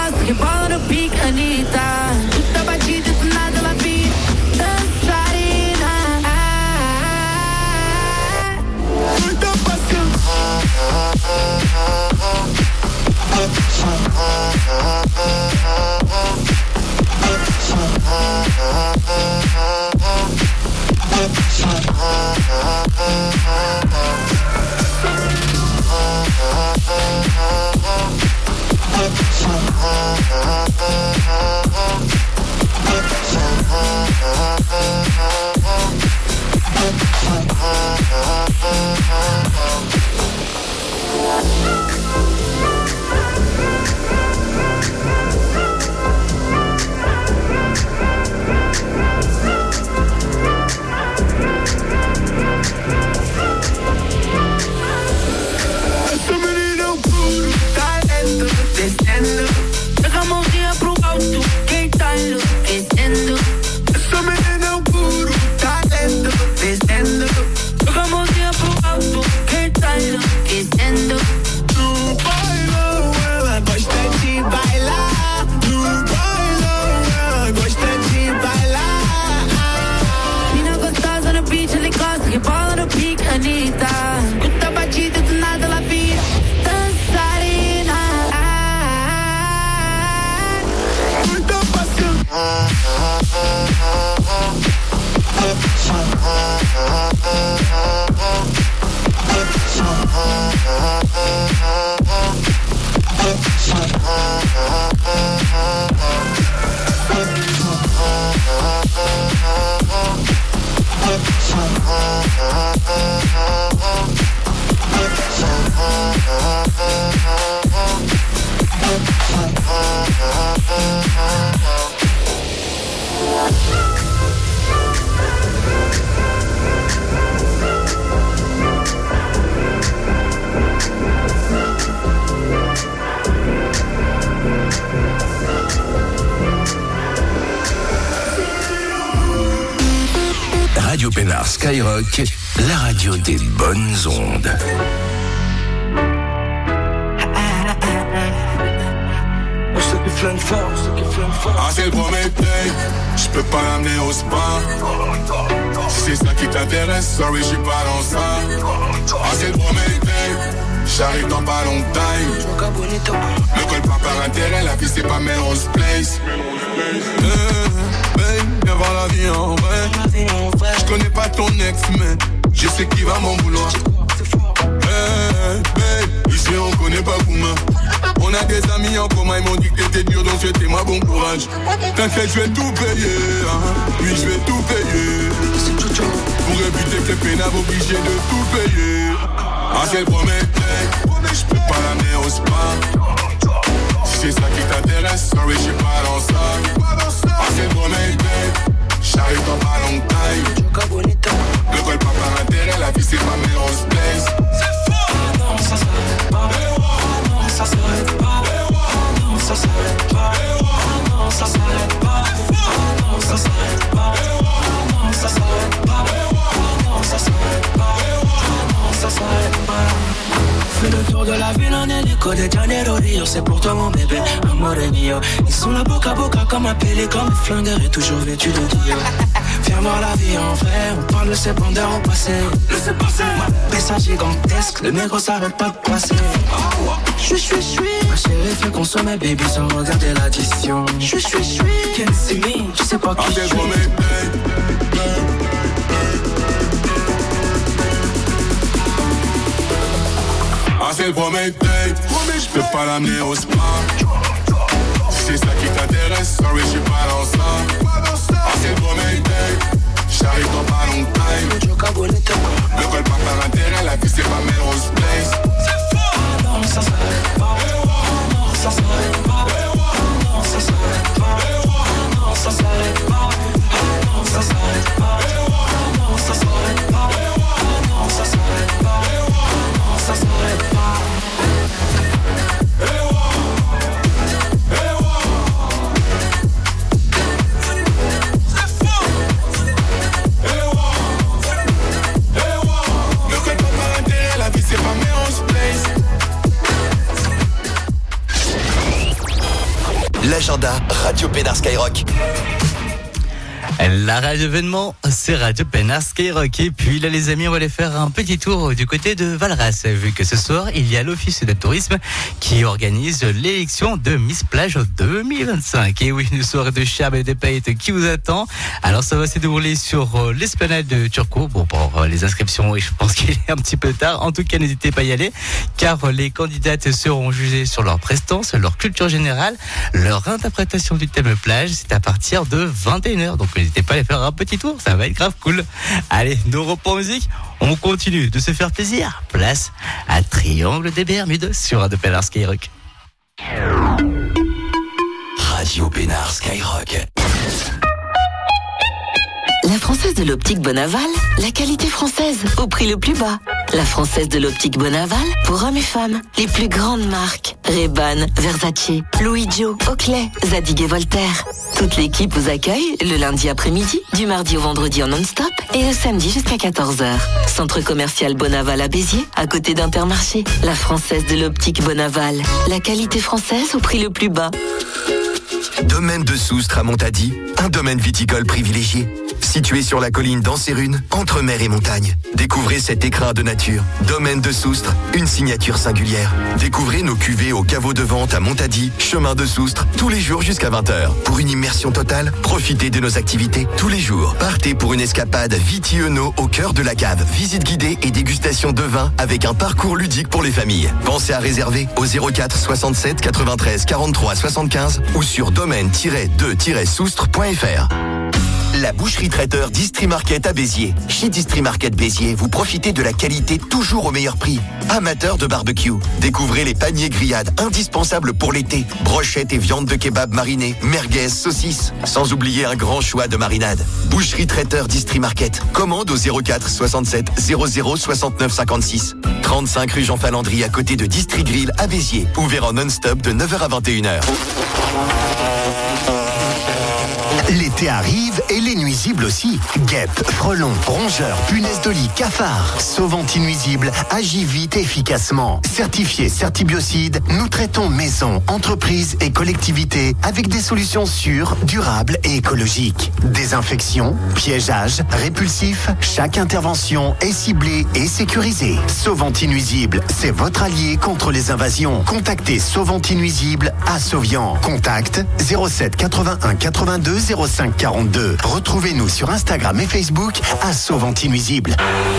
S17: Radio Pénard Skyrock, la radio des bonnes ondes.
S18: Ah, c'est le premier date, je peux pas l'amener au spa. Si c'est ça qui t'intéresse, sorry, je suis pas dans ça. Ah, c'est le premier date, j'arrive dans pas longtemps. Ne colle pas par intérêt, la vie c'est pas Melrose Place. Babe, viens voir la vie en vrai. Je connais pas ton ex, mais je sais qui va mon boulot. Babe, ici on connaît pas Kouma. On a des amis en commun, ils m'ont dit que t'étais dur, donc souhaitez-moi bon courage. T'inquiète, je vais tout payer, hein. Oui, je vais tout payer. Pour éviter que les pénables obligés de tout payer. Ah, c'est le premier date, je peux pas l'amener au spa. Si c'est ça qui t'intéresse, sorry, je suis pas dans ça. Ah, c'est le premier date, j'arrive dans pas longtemps. Ne colle pas par intérêt, la vie c'est pas Melrose Place. C'est faux. Ah non, ça s'arrête pas. Ah non, ça s'arrête pas. Ah non, ça s'arrête pas. Ah non, ça s'arrête pas. Ah non, ça s'arrête pas. Ah non, ça s'arrête pas. Ah non, ça s'arrête pas. Ah non, ça s'arrête pas. Fais le tour de la ville en hélico de Janeiro Rio. C'est pour toi mon bébé, amore mio. Ils sont là boca à boca comme appelés comme des flingueurs et toujours vêtus de Dio. Viens voir la vie en vrai, on parle de ces bandeurs au passé. Laissez passer. Ma pessa gigantesque, le négro s'arrête pas de passer. Je suis. Ma chérie fait consommer baby sans regarder l'addition. Je suis. Can't see me, je sais pas qui je suis. Ah, c'est le premier date, je peux pas l'amener au spa. Si c'est ça qui t'intéresse, sorry, je suis pas dans ça. Ah, c'est le premier date, j'arrive dans pas longtemps. Ne colle pas par intérêt, la vie c'est pas Melrose Place. C'est faux. Ah non, ça s'arrête pas. Ah non, ça s'arrête pas. Ah non, ça s'arrête pas. Ah non, ça s'arrête pas. Ah non, ça s'arrête pas. Ah non, ça s'arrête pas. Ah non, ça s'arrête pas. Ça s'arrête pas. Ne faites pas par intérêt, la vie c'est pas Melrose Place.
S17: L'agenda Radio Pénard Skyrock.
S2: La radio événement, c'est Radio Pénard Skyrock. Et puis là les amis, on va aller faire un petit tour du côté de Valras, vu que ce soir il y a l'office de tourisme qui organise l'élection de Miss Plage 2025. Et oui, une soirée de charme et de paillettes qui vous attend. Alors ça va se dérouler sur l'esplanade de Turcot. Bon, pour les inscriptions, je pense qu'il est un petit peu tard. En tout cas, n'hésitez pas à y aller, car les candidates seront jugées sur leur prestance, leur culture générale, leur interprétation du thème plage. C'est à partir de 21h. Donc n'hésitez pas à aller faire un petit tour, ça va être grave cool. Allez, nos repas musique, on continue de se faire plaisir. Place à Triangle des Bermudes sur Radio Pénard Skyrock.
S17: Radio Pénard Skyrock.
S3: La Française de l'Optique Bonaval, la qualité française au prix le plus bas. La Française de l'Optique Bonaval, pour hommes et femmes, les plus grandes marques. Ray-Ban, Versace, Louis Jo, Oakley, Zadig et Voltaire. Toute l'équipe vous accueille le lundi après-midi, du mardi au vendredi en non-stop et le samedi jusqu'à 14h. Centre commercial Bonaval à Béziers, à côté d'Intermarché. La Française de l'Optique Bonaval, la qualité française au prix le plus bas.
S17: Domaine de Soustre à Montady, un domaine viticole privilégié. Situé sur la colline d'Anserune, entre mer et montagne. Découvrez cet écrin de nature. Domaine de Soustre, une signature singulière. Découvrez nos cuvées au caveau de vente à Montady, chemin de Soustre, tous les jours jusqu'à 20h. Pour une immersion totale, profitez de nos activités tous les jours. Partez pour une escapade Viti-Eno au cœur de la cave. Visite guidée et dégustation de vin avec un parcours ludique pour les familles. Pensez à réserver au 04 67 93 43 75 ou sur domaine-2-soustre.fr. La boucherie traiteur Distrimarket à Béziers. Chez Distrimarket Béziers, vous profitez de la qualité toujours au meilleur prix. Amateurs de barbecue, découvrez les paniers grillades indispensables pour l'été. Brochettes et viandes de kebab marinées, merguez, saucisses. Sans oublier un grand choix de marinades. Boucherie traiteur Distrimarket. Commande au 04 67 00 69 56. 35 rue Jean Falandry à côté de Distri Grill à Béziers. Ouvert en non-stop de 9h à 21h. L'été
S19: L'été arrive et les nuisibles aussi. Guêpes, frelons, rongeurs, punaises de lit, cafards. Sauvent-Nuisible agit vite et efficacement. Certifié Certibiocide, nous traitons maisons, entreprises et collectivités avec des solutions sûres, durables et écologiques. Désinfection, piégeage, répulsif, chaque intervention est ciblée et sécurisée. Sauvent-Nuisible, c'est votre allié contre les invasions. Contactez Sauvent-Nuisible à Sauvian. Contact 07 81 82 05 42. Retrouvez-nous sur Instagram et Facebook à Sauvent-Nuisible.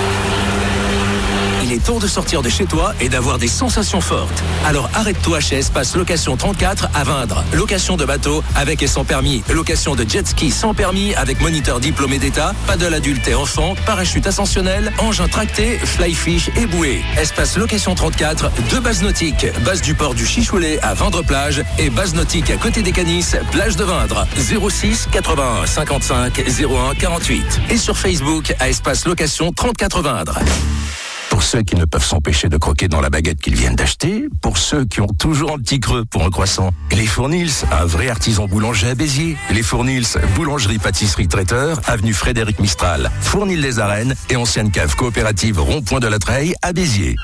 S1: Il est temps de sortir de chez toi et d'avoir des sensations fortes. Alors arrête-toi chez Espace Location 34 à Vindre. Location de bateau avec et sans permis. Location de jet ski sans permis avec moniteur diplômé d'État. Paddle adulte et enfant. Parachute ascensionnel. Engin tracté. Fly fish et bouée. Espace Location 34. 2 bases nautiques. Base du port du Chichoulet à Vindre-Plage. Et base nautique à côté des Canis. Plage de Vindre. 06 81 55 01 48. Et sur Facebook à Espace Location 34 Vindre.
S20: Pour ceux qui ne peuvent s'empêcher de croquer dans la baguette qu'ils viennent d'acheter, pour ceux qui ont toujours un petit creux pour un croissant, les Fournils, un vrai artisan boulanger à Béziers. Les Fournils, boulangerie, pâtisserie, traiteur, avenue Frédéric Mistral, Fournil les Arènes et ancienne cave coopérative Rond-Point de la Treille à Béziers.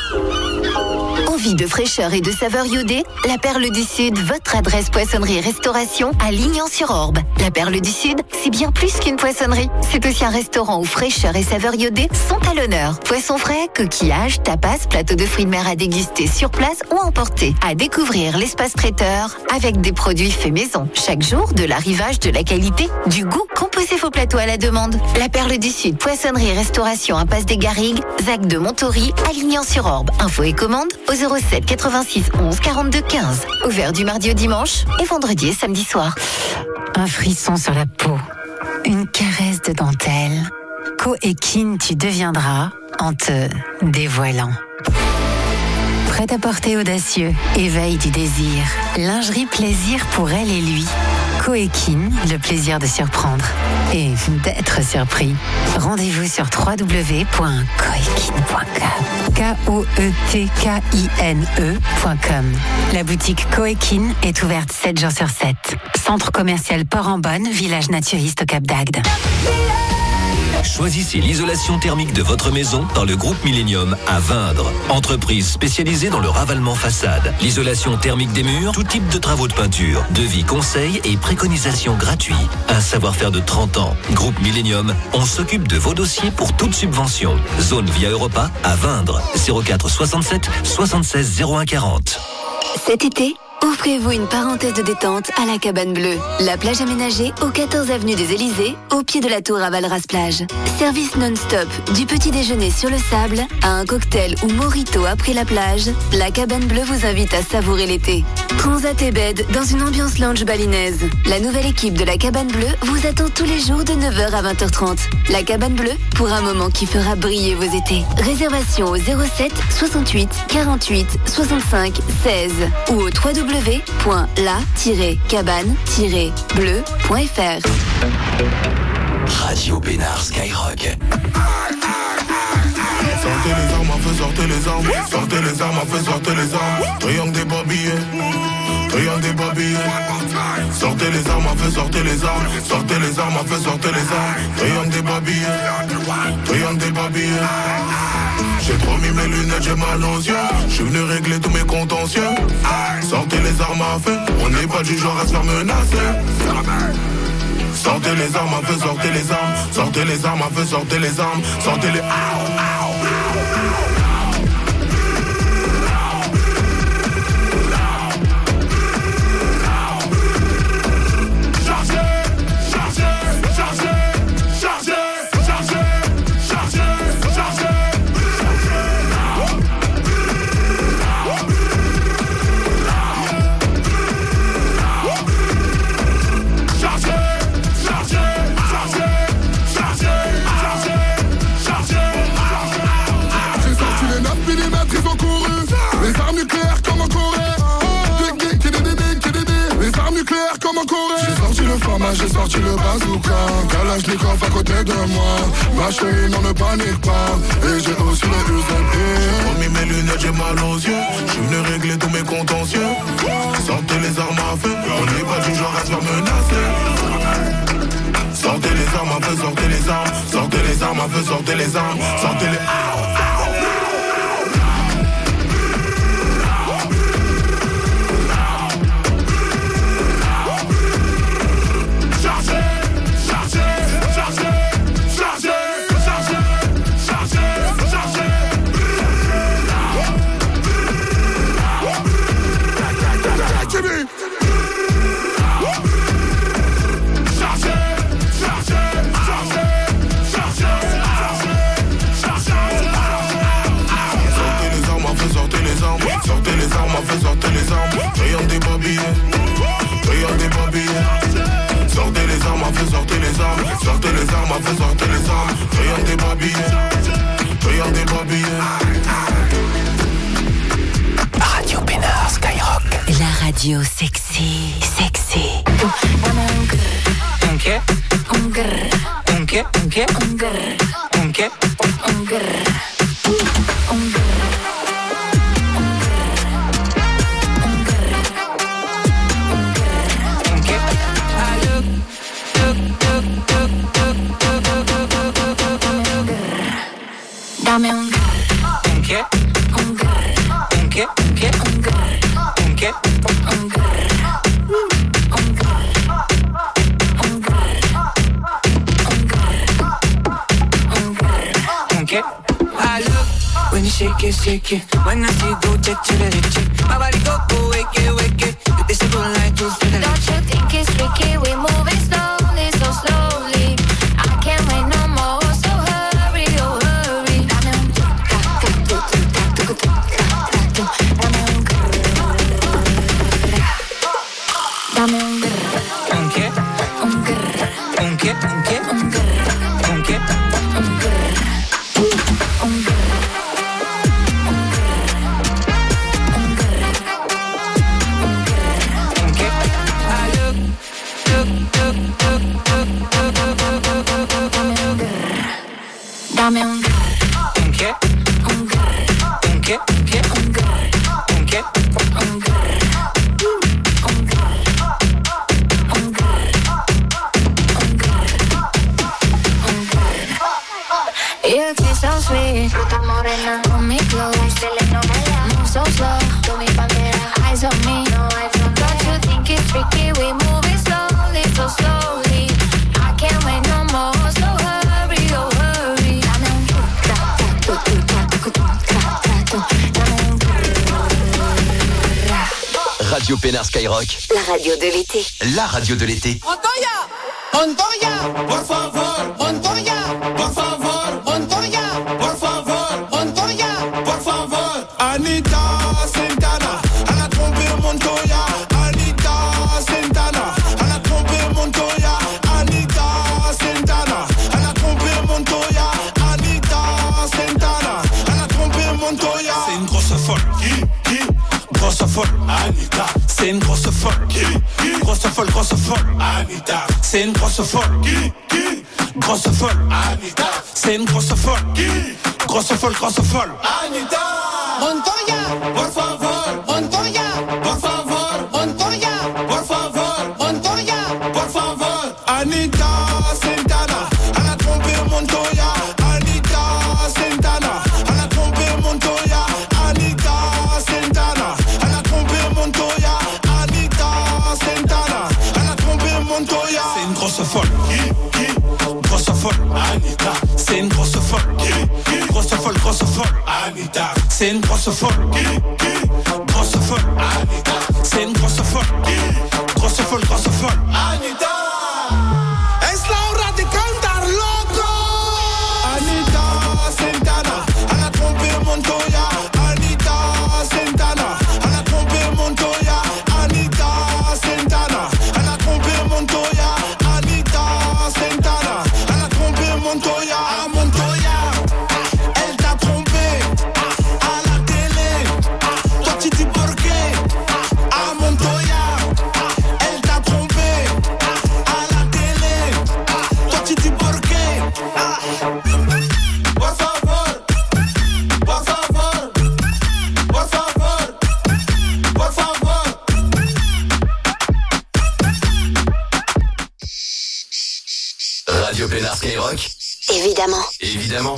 S3: Envie de fraîcheur et de saveur iodée? La Perle du Sud, votre adresse poissonnerie-restauration à Lignan-sur-Orbe. La Perle du Sud, c'est bien plus qu'une poissonnerie. C'est aussi un restaurant où fraîcheur et saveur iodée sont à l'honneur. Poissons frais, coquillages, tapas, plateaux de fruits de mer à déguster sur place ou emporter. À découvrir l'espace traiteur avec des produits faits maison. Chaque jour, de l'arrivage, de la qualité, du goût. Composez vos plateaux à la demande. La Perle du Sud, poissonnerie-restauration, impasse des Garrigues, Zac de Montory, à Lignan-sur-Orbe. Info et commande au 07 86 11 42 15. Ouvert du mardi au dimanche et vendredi et samedi soir.
S21: Un frisson sur la peau, une caresse de dentelle. Coéquine, tu deviendras en te dévoilant. Prêt-à-porter audacieux, éveil du désir. Lingerie plaisir pour elle et lui. Coéquine, le plaisir de surprendre et d'être surpris. Rendez-vous sur www.coéquine.com. KOETKINE.com. La boutique Coéquine est ouverte 7 jours sur 7. Centre commercial Port-en-Bonne, village naturiste au Cap d'Agde.
S1: Choisissez l'isolation thermique de votre maison dans le groupe Millennium à Vindre. Entreprise spécialisée dans le ravalement façade, l'isolation thermique des murs, tout type de travaux de peinture, devis, conseils et préconisations gratuits. Un savoir-faire de 30 ans. Groupe Millennium, on s'occupe de vos dossiers pour toute subvention. Zone Via Europa à Vindre. 04 67 76 01 40.
S3: Cet été, offrez-vous une parenthèse de détente à la Cabane Bleue. La plage aménagée au 14 avenue des Élysées, au pied de la tour à Valras-Plage. Service non-stop, du petit déjeuner sur le sable à un cocktail ou mojito après la plage, la Cabane Bleue vous invite à savourer l'été. Transat et bed dans une ambiance lounge balinaise. La nouvelle équipe de la Cabane Bleue vous attend tous les jours de 9h à 20h30. La Cabane Bleue, pour un moment qui fera briller vos étés. Réservation au 07 68 48 65 16 ou au www.la-cabane-bleu.fr.
S1: Radio Pénard Skyrock.
S18: Sortez les armes, feu, sortez les armes. Sortez les armes, feu, sortez les armes. Triangle des babillés. Triangle des babillés. Sortez les armes, feu, sortez les armes. Sortez les armes, feu, sortez les armes. Triangle des babillés. Triangle des babillés. J'ai trop mis mes lunettes, j'ai mal aux yeux. J'suis venu régler tous mes contentieux. Sortez les armes à feu. On n'est pas du genre à se faire menacer. Sortez les armes à feu, sortez les armes. Sortez les armes à feu, sortez les armes. Sortez les... J'ai sorti le format, j'ai sorti le bazooka. Kalachnikov à côté de moi. Ma chérie, non ne panique pas. Et j'ai aussi le UZP. J'ai remis mes lunettes, j'ai mal aux yeux. J'suis venu régler tous mes contentieux. Sortez les armes à feu. On n'est pas du genre à se faire menacer. armes, un peu sortez les armes. Sortez les armes, un peu sortez les armes. Sortez les sortez les armes, rayon des babillets, rayon des babillets. Sortez les armes, fait sortez les armes, sortez les armes, fait sortez les armes, rayon des babillets, rayon des babillets.
S19: Radio Pénard Skyrock. La radio sexy, sexy.
S15: Okay.
S5: Dame un
S15: qué?
S7: When you shake it, when I see you go check it. My body go wake it. You disable like to feel it.
S5: Don't you think it's tricky? We moving slowly, so slowly. I can't wait no more, so hurry, oh hurry. Dame un
S15: qué?
S5: Dame un
S15: qué?
S5: You taste so sweet, fruta morena, con mi glow, telenovela, move so slow, tú mi bandera, eyes on me, no hay frontera. Don't you think it's tricky? We moving slowly, so slowly. I can't wait no more, so hurry, oh hurry. Dame un
S17: Radio Pénard Skyrock.
S21: La radio de l'été.
S17: La radio de l'été.
S9: Montoya, por favor, Montoya, por favor, Montoya, por favor, Montoya, por favor.
S18: Anita Santana, elle a trompé Montoya. Anita Santana, elle a trompé Montoya. Anita Santana, elle a trompé Montoya. Anita Santana, elle a trompé Montoya. C'est une grosse folle. Grosse folle. Anita. C'est une grosse folle. Grosse folle. Anita. C'est une grosse folle. Grosse folle. Anita. C'est une grosse folle. Grosse folle. Anita.
S9: Montoya, por favor, Montoya, por favor, Montoya, por favor, Montoya, por favor.
S18: Anita Santana, elle a trompé Montoya. Anita Santana, elle a trompé Montoya. Anita Santana, elle a trompé Montoya. Anita Santana, elle a trompé Montoya. C'est une grosse folle. Grosse folle. Anita. C'est une grosse folle. Grosse folle. Anita. C'est une grosse folle. Grosse folle. Anita. C'est une grosse folle. Grosse folle. Anita. Es la hora de cantar, loco. Anita Santana, elle a trompé Montoya. Anita Santana, elle a trompé Montoya. Anita Santana, elle a trompé Montoya. Anita Santana, elle a trompé Montoya. Ah, Montoya, elle t'a trompé à la télé. Toi tu dis por qué.
S17: Radio Pénard Skyrock.
S3: Évidemment.
S17: Évidemment.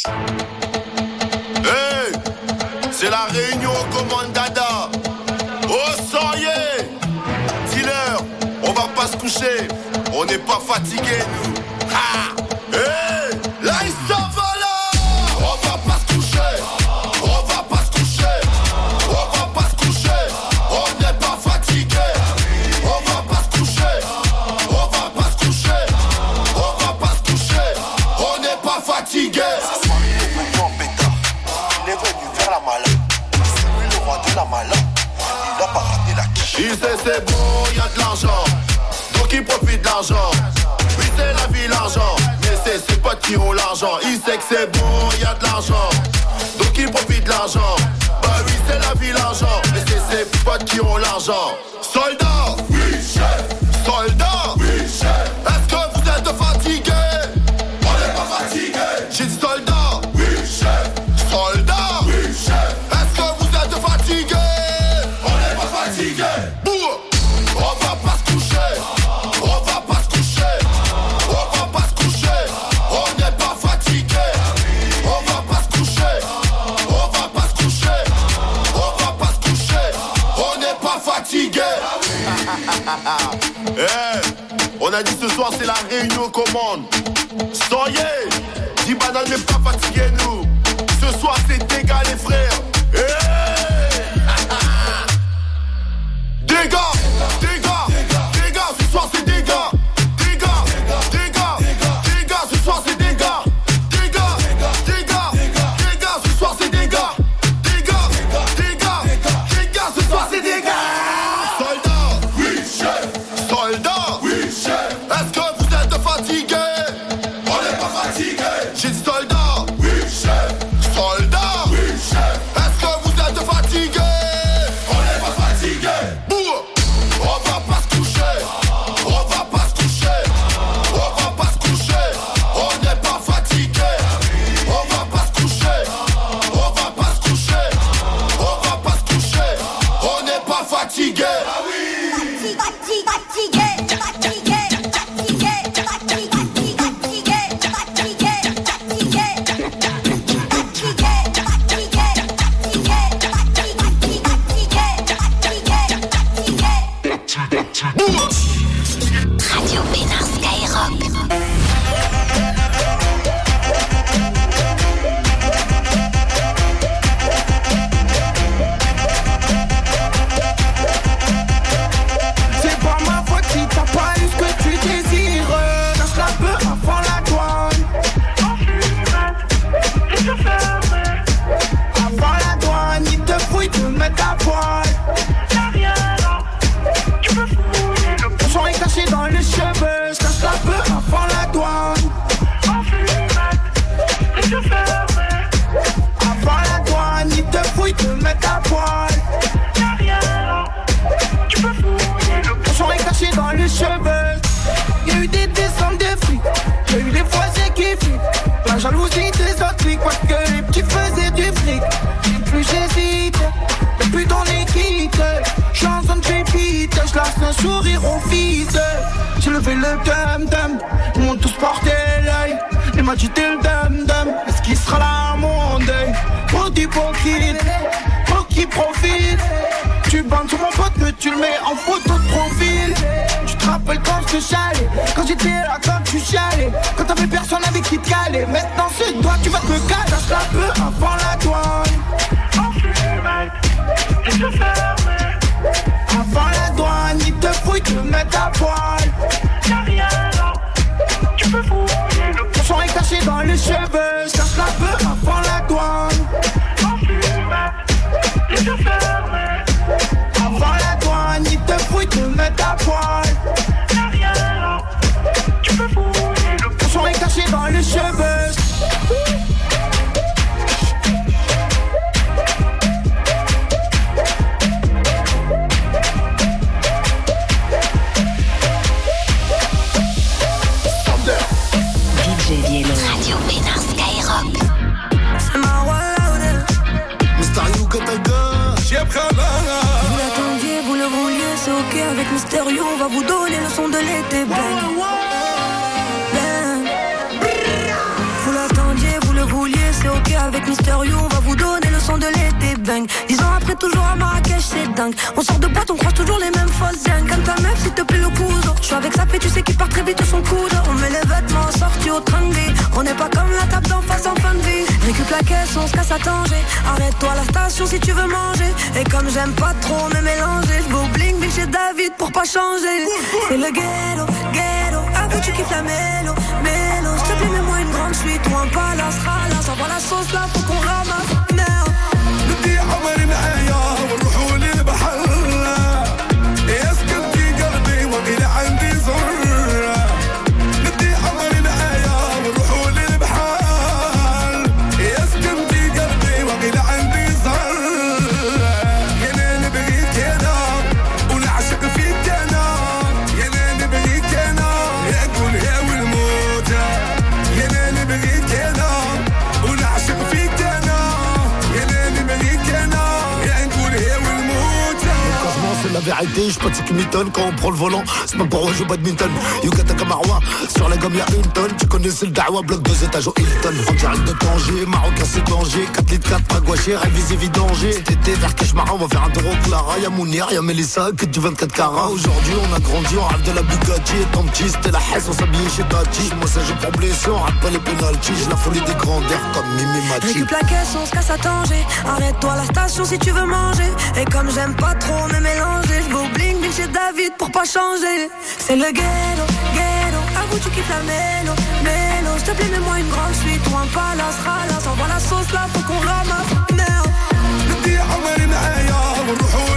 S18: Hey, c'est la réunion au commande Dada. Oh, ça y est. Dis-leur, on va pas se coucher. On n'est pas fatigués, nous. Ah. Hey, là, ils s'en vont là. On va pas se coucher. On va pas se coucher. On va pas se coucher. On n'est pas fatigués. On va pas se coucher. On va pas se coucher. On va pas se coucher. On n'est pas fatigués.
S9: Il est venu faire la malade. C'est lui le roi de la malade. Il a pas raté la quiche.
S18: Il sait c'est bon, y a de l'argent. Donc il profite de l'argent. Oui c'est la vie l'argent. Mais c'est ses potes qui ont l'argent. Il sait que c'est bon, y a de l'argent. Donc il profite de l'argent. Bah oui c'est la vie l'argent. Mais c'est ses potes qui ont l'argent. Soldat, oui chef. Soldat, oui chef. Est-ce que vous êtes fatigués? On n'est pas fatigués. J'ai dit soldat, oui chef. Soldat, oui chef. Est-ce que vous êtes fatigués? On n'est pas fatigués. On va pas se coucher. On va pas se coucher. On va pas se coucher. On n'est pas fatigués. On va pas se coucher. On va pas se coucher. On va pas se coucher. On n'est pas fatigués. Hey, on a dit ce soir c'est la réunion commande. Ça y est, 10 bananes mais pas fatigués nous. Ce soir c'est dégâts les frères. Hey. Dégâts, dégâts, dégâts, ce soir c'est dégâts. Dégâts, dégâts, dégâts, ce soir c'est dégâts. Dégâts, dégâts, dégâts, ce soir c'est dégâts. Dégâts, dégâts, dégâts, ce soir c'est dégâts. Soldat, oui chef. Soldat, oui chef. Est-ce que vous êtes fatigués? On n'est pas fatigués. J'ai dit soldat, oui chef. Soldat, oui chef. Est-ce que vous êtes fatigués? On n'est pas fatigués. On va pas se coucher. On va pas se coucher. On va pas se coucher. On n'est pas fatigués. On va pas se coucher. On va pas se coucher. On va pas se coucher. On n'est pas fatigués.
S3: Radio Pénard Skyrock.
S6: C'est pas ma faute si t'as pas eu ce que tu désires. Lâche la peur avant la douane. Avant la douane, ils te fouillent, te mettent à poil. Ton sang est caché dans les cheveux. Je cache la peur avant la douane. Avant la douane, ils te fouillent, te mettent à poil. Ton sang est caché dans les cheveux. Y'a eu des descentes de flics. Y'a eu les voisins qui fuient. La jalousie des autres flics. Parce que les petits faisaient du flic. Plus j'hésite, y'a plus dans les kits. J'suis en zone pépite. J'lâche un sourire au fils. J'ai levé le dum-dum. Ils m'ont tous porté l'œil. Il m'a dit t'es le dum-dum. Est-ce qu'il sera là à mon deuil? Trop d'hypocrite, trop qui profite. Tu bandes sur mon pote mais tu le mets en photo de profil. Tu te rappelles quand je te chalais, quand j'étais là quand tu chialais, quand t'avais personne avec qui te caler. Maintenant c'est toi, tu vas te me caler. Lâche la peur avant la douane. Avant la douane, ils te fouillent, te mettent à poil. Y'a rien là, tu peux fouiller. Ton sang est caché dans les cheveux. Je cache la peur avant la douane. Avant la douane, ils te fouillent, te mettent à poil. Y'a rien là, tu peux fouiller. Ton sang est caché dans les cheveux.
S3: Radio Pénard Skyrock.
S6: Mr. You got a gun.
S5: Vous l'attendiez, vous le vouliez, c'est ok. Avec Mystérieux, on va vous donner le son de l'été. Bang, bang. avec Mister You, on va vous donner le son de l'été bang. 10 ans après, toujours à Marrakech, c'est dingue. On sort de boîte, on croise toujours les mêmes folles zingues. Calme ta meuf, s'il te plaît, le cousin. Je suis avec sa fée, tu sais qu'il part très vite de son coude. On met les vêtements sortis au train de vie. On n'est pas comme la table d'en face en fin de vie. Récup la caisse, on se casse à Tanger. Arrête-toi à la station si tu veux manger. Et comme j'aime pas trop me mélanger, je vais au bling bling chez David pour pas changer. C'est le ghetto, ghetto. Avoue tu kiffes la mélo, mélo. S'il te plaît, mets-moi une grande suite ou un palace, ralasse. Envoie la sauce là, faut qu'on ramasse. Merde.
S18: بدي عمري معايا ونروحوا للبحر يسكنتي قلبي وقيل عندي زر بدي عمري معايا ونروحوا للبحر يسكنتي قلبي وقيل عندي زر يا انا نبغيك انا ونعشق فيك انا يا انا نبغيك انا يا قول يا والموت يا انا نبغيك انا ونعشق فيك انا
S12: c'est la vérité, j'suis pas de ce qui m'étonne quand on prend le volant, c'est pas pour jouer au badminton. Yugata Kamarwa, sur la gomme y'a une tonne. Tu connais c'est le Dawa, bloc 2 étages au Hilton. En direct de Tanger, Marocain c'est danger. 4 litres 4, pas gouaché, révisé vidanger. Cet été vers Keshmara, on va faire un tour au Clara. Y'a Mounir, y'a Mélissa, que du 24 carats. Aujourd'hui on a grandi, on rêve de la Bugatti. Et tant petit, c'était la Hesse, on s'habillait chez Tati. Moi ça j'ai pour blesser, on rate pas les pénaltys. J'ai la folie des grandeurs comme Mimi Mati.
S5: Récup la caisse, on se casse à Tanger. Arrête-toi à la station si tu veux manger. Et comme j'aime pas trop me mélanger, je vais au bling bling chez David pour pas changer. C'est le ghetto, ghetto. Avoue tu kiffes la mélo, mélo. S'il te plaît mets-moi une grande suite ou un palace, ralasse. Envoie la sauce là, faut qu'on ramasse. Merde.
S18: بدي عمري معايا ونروحوا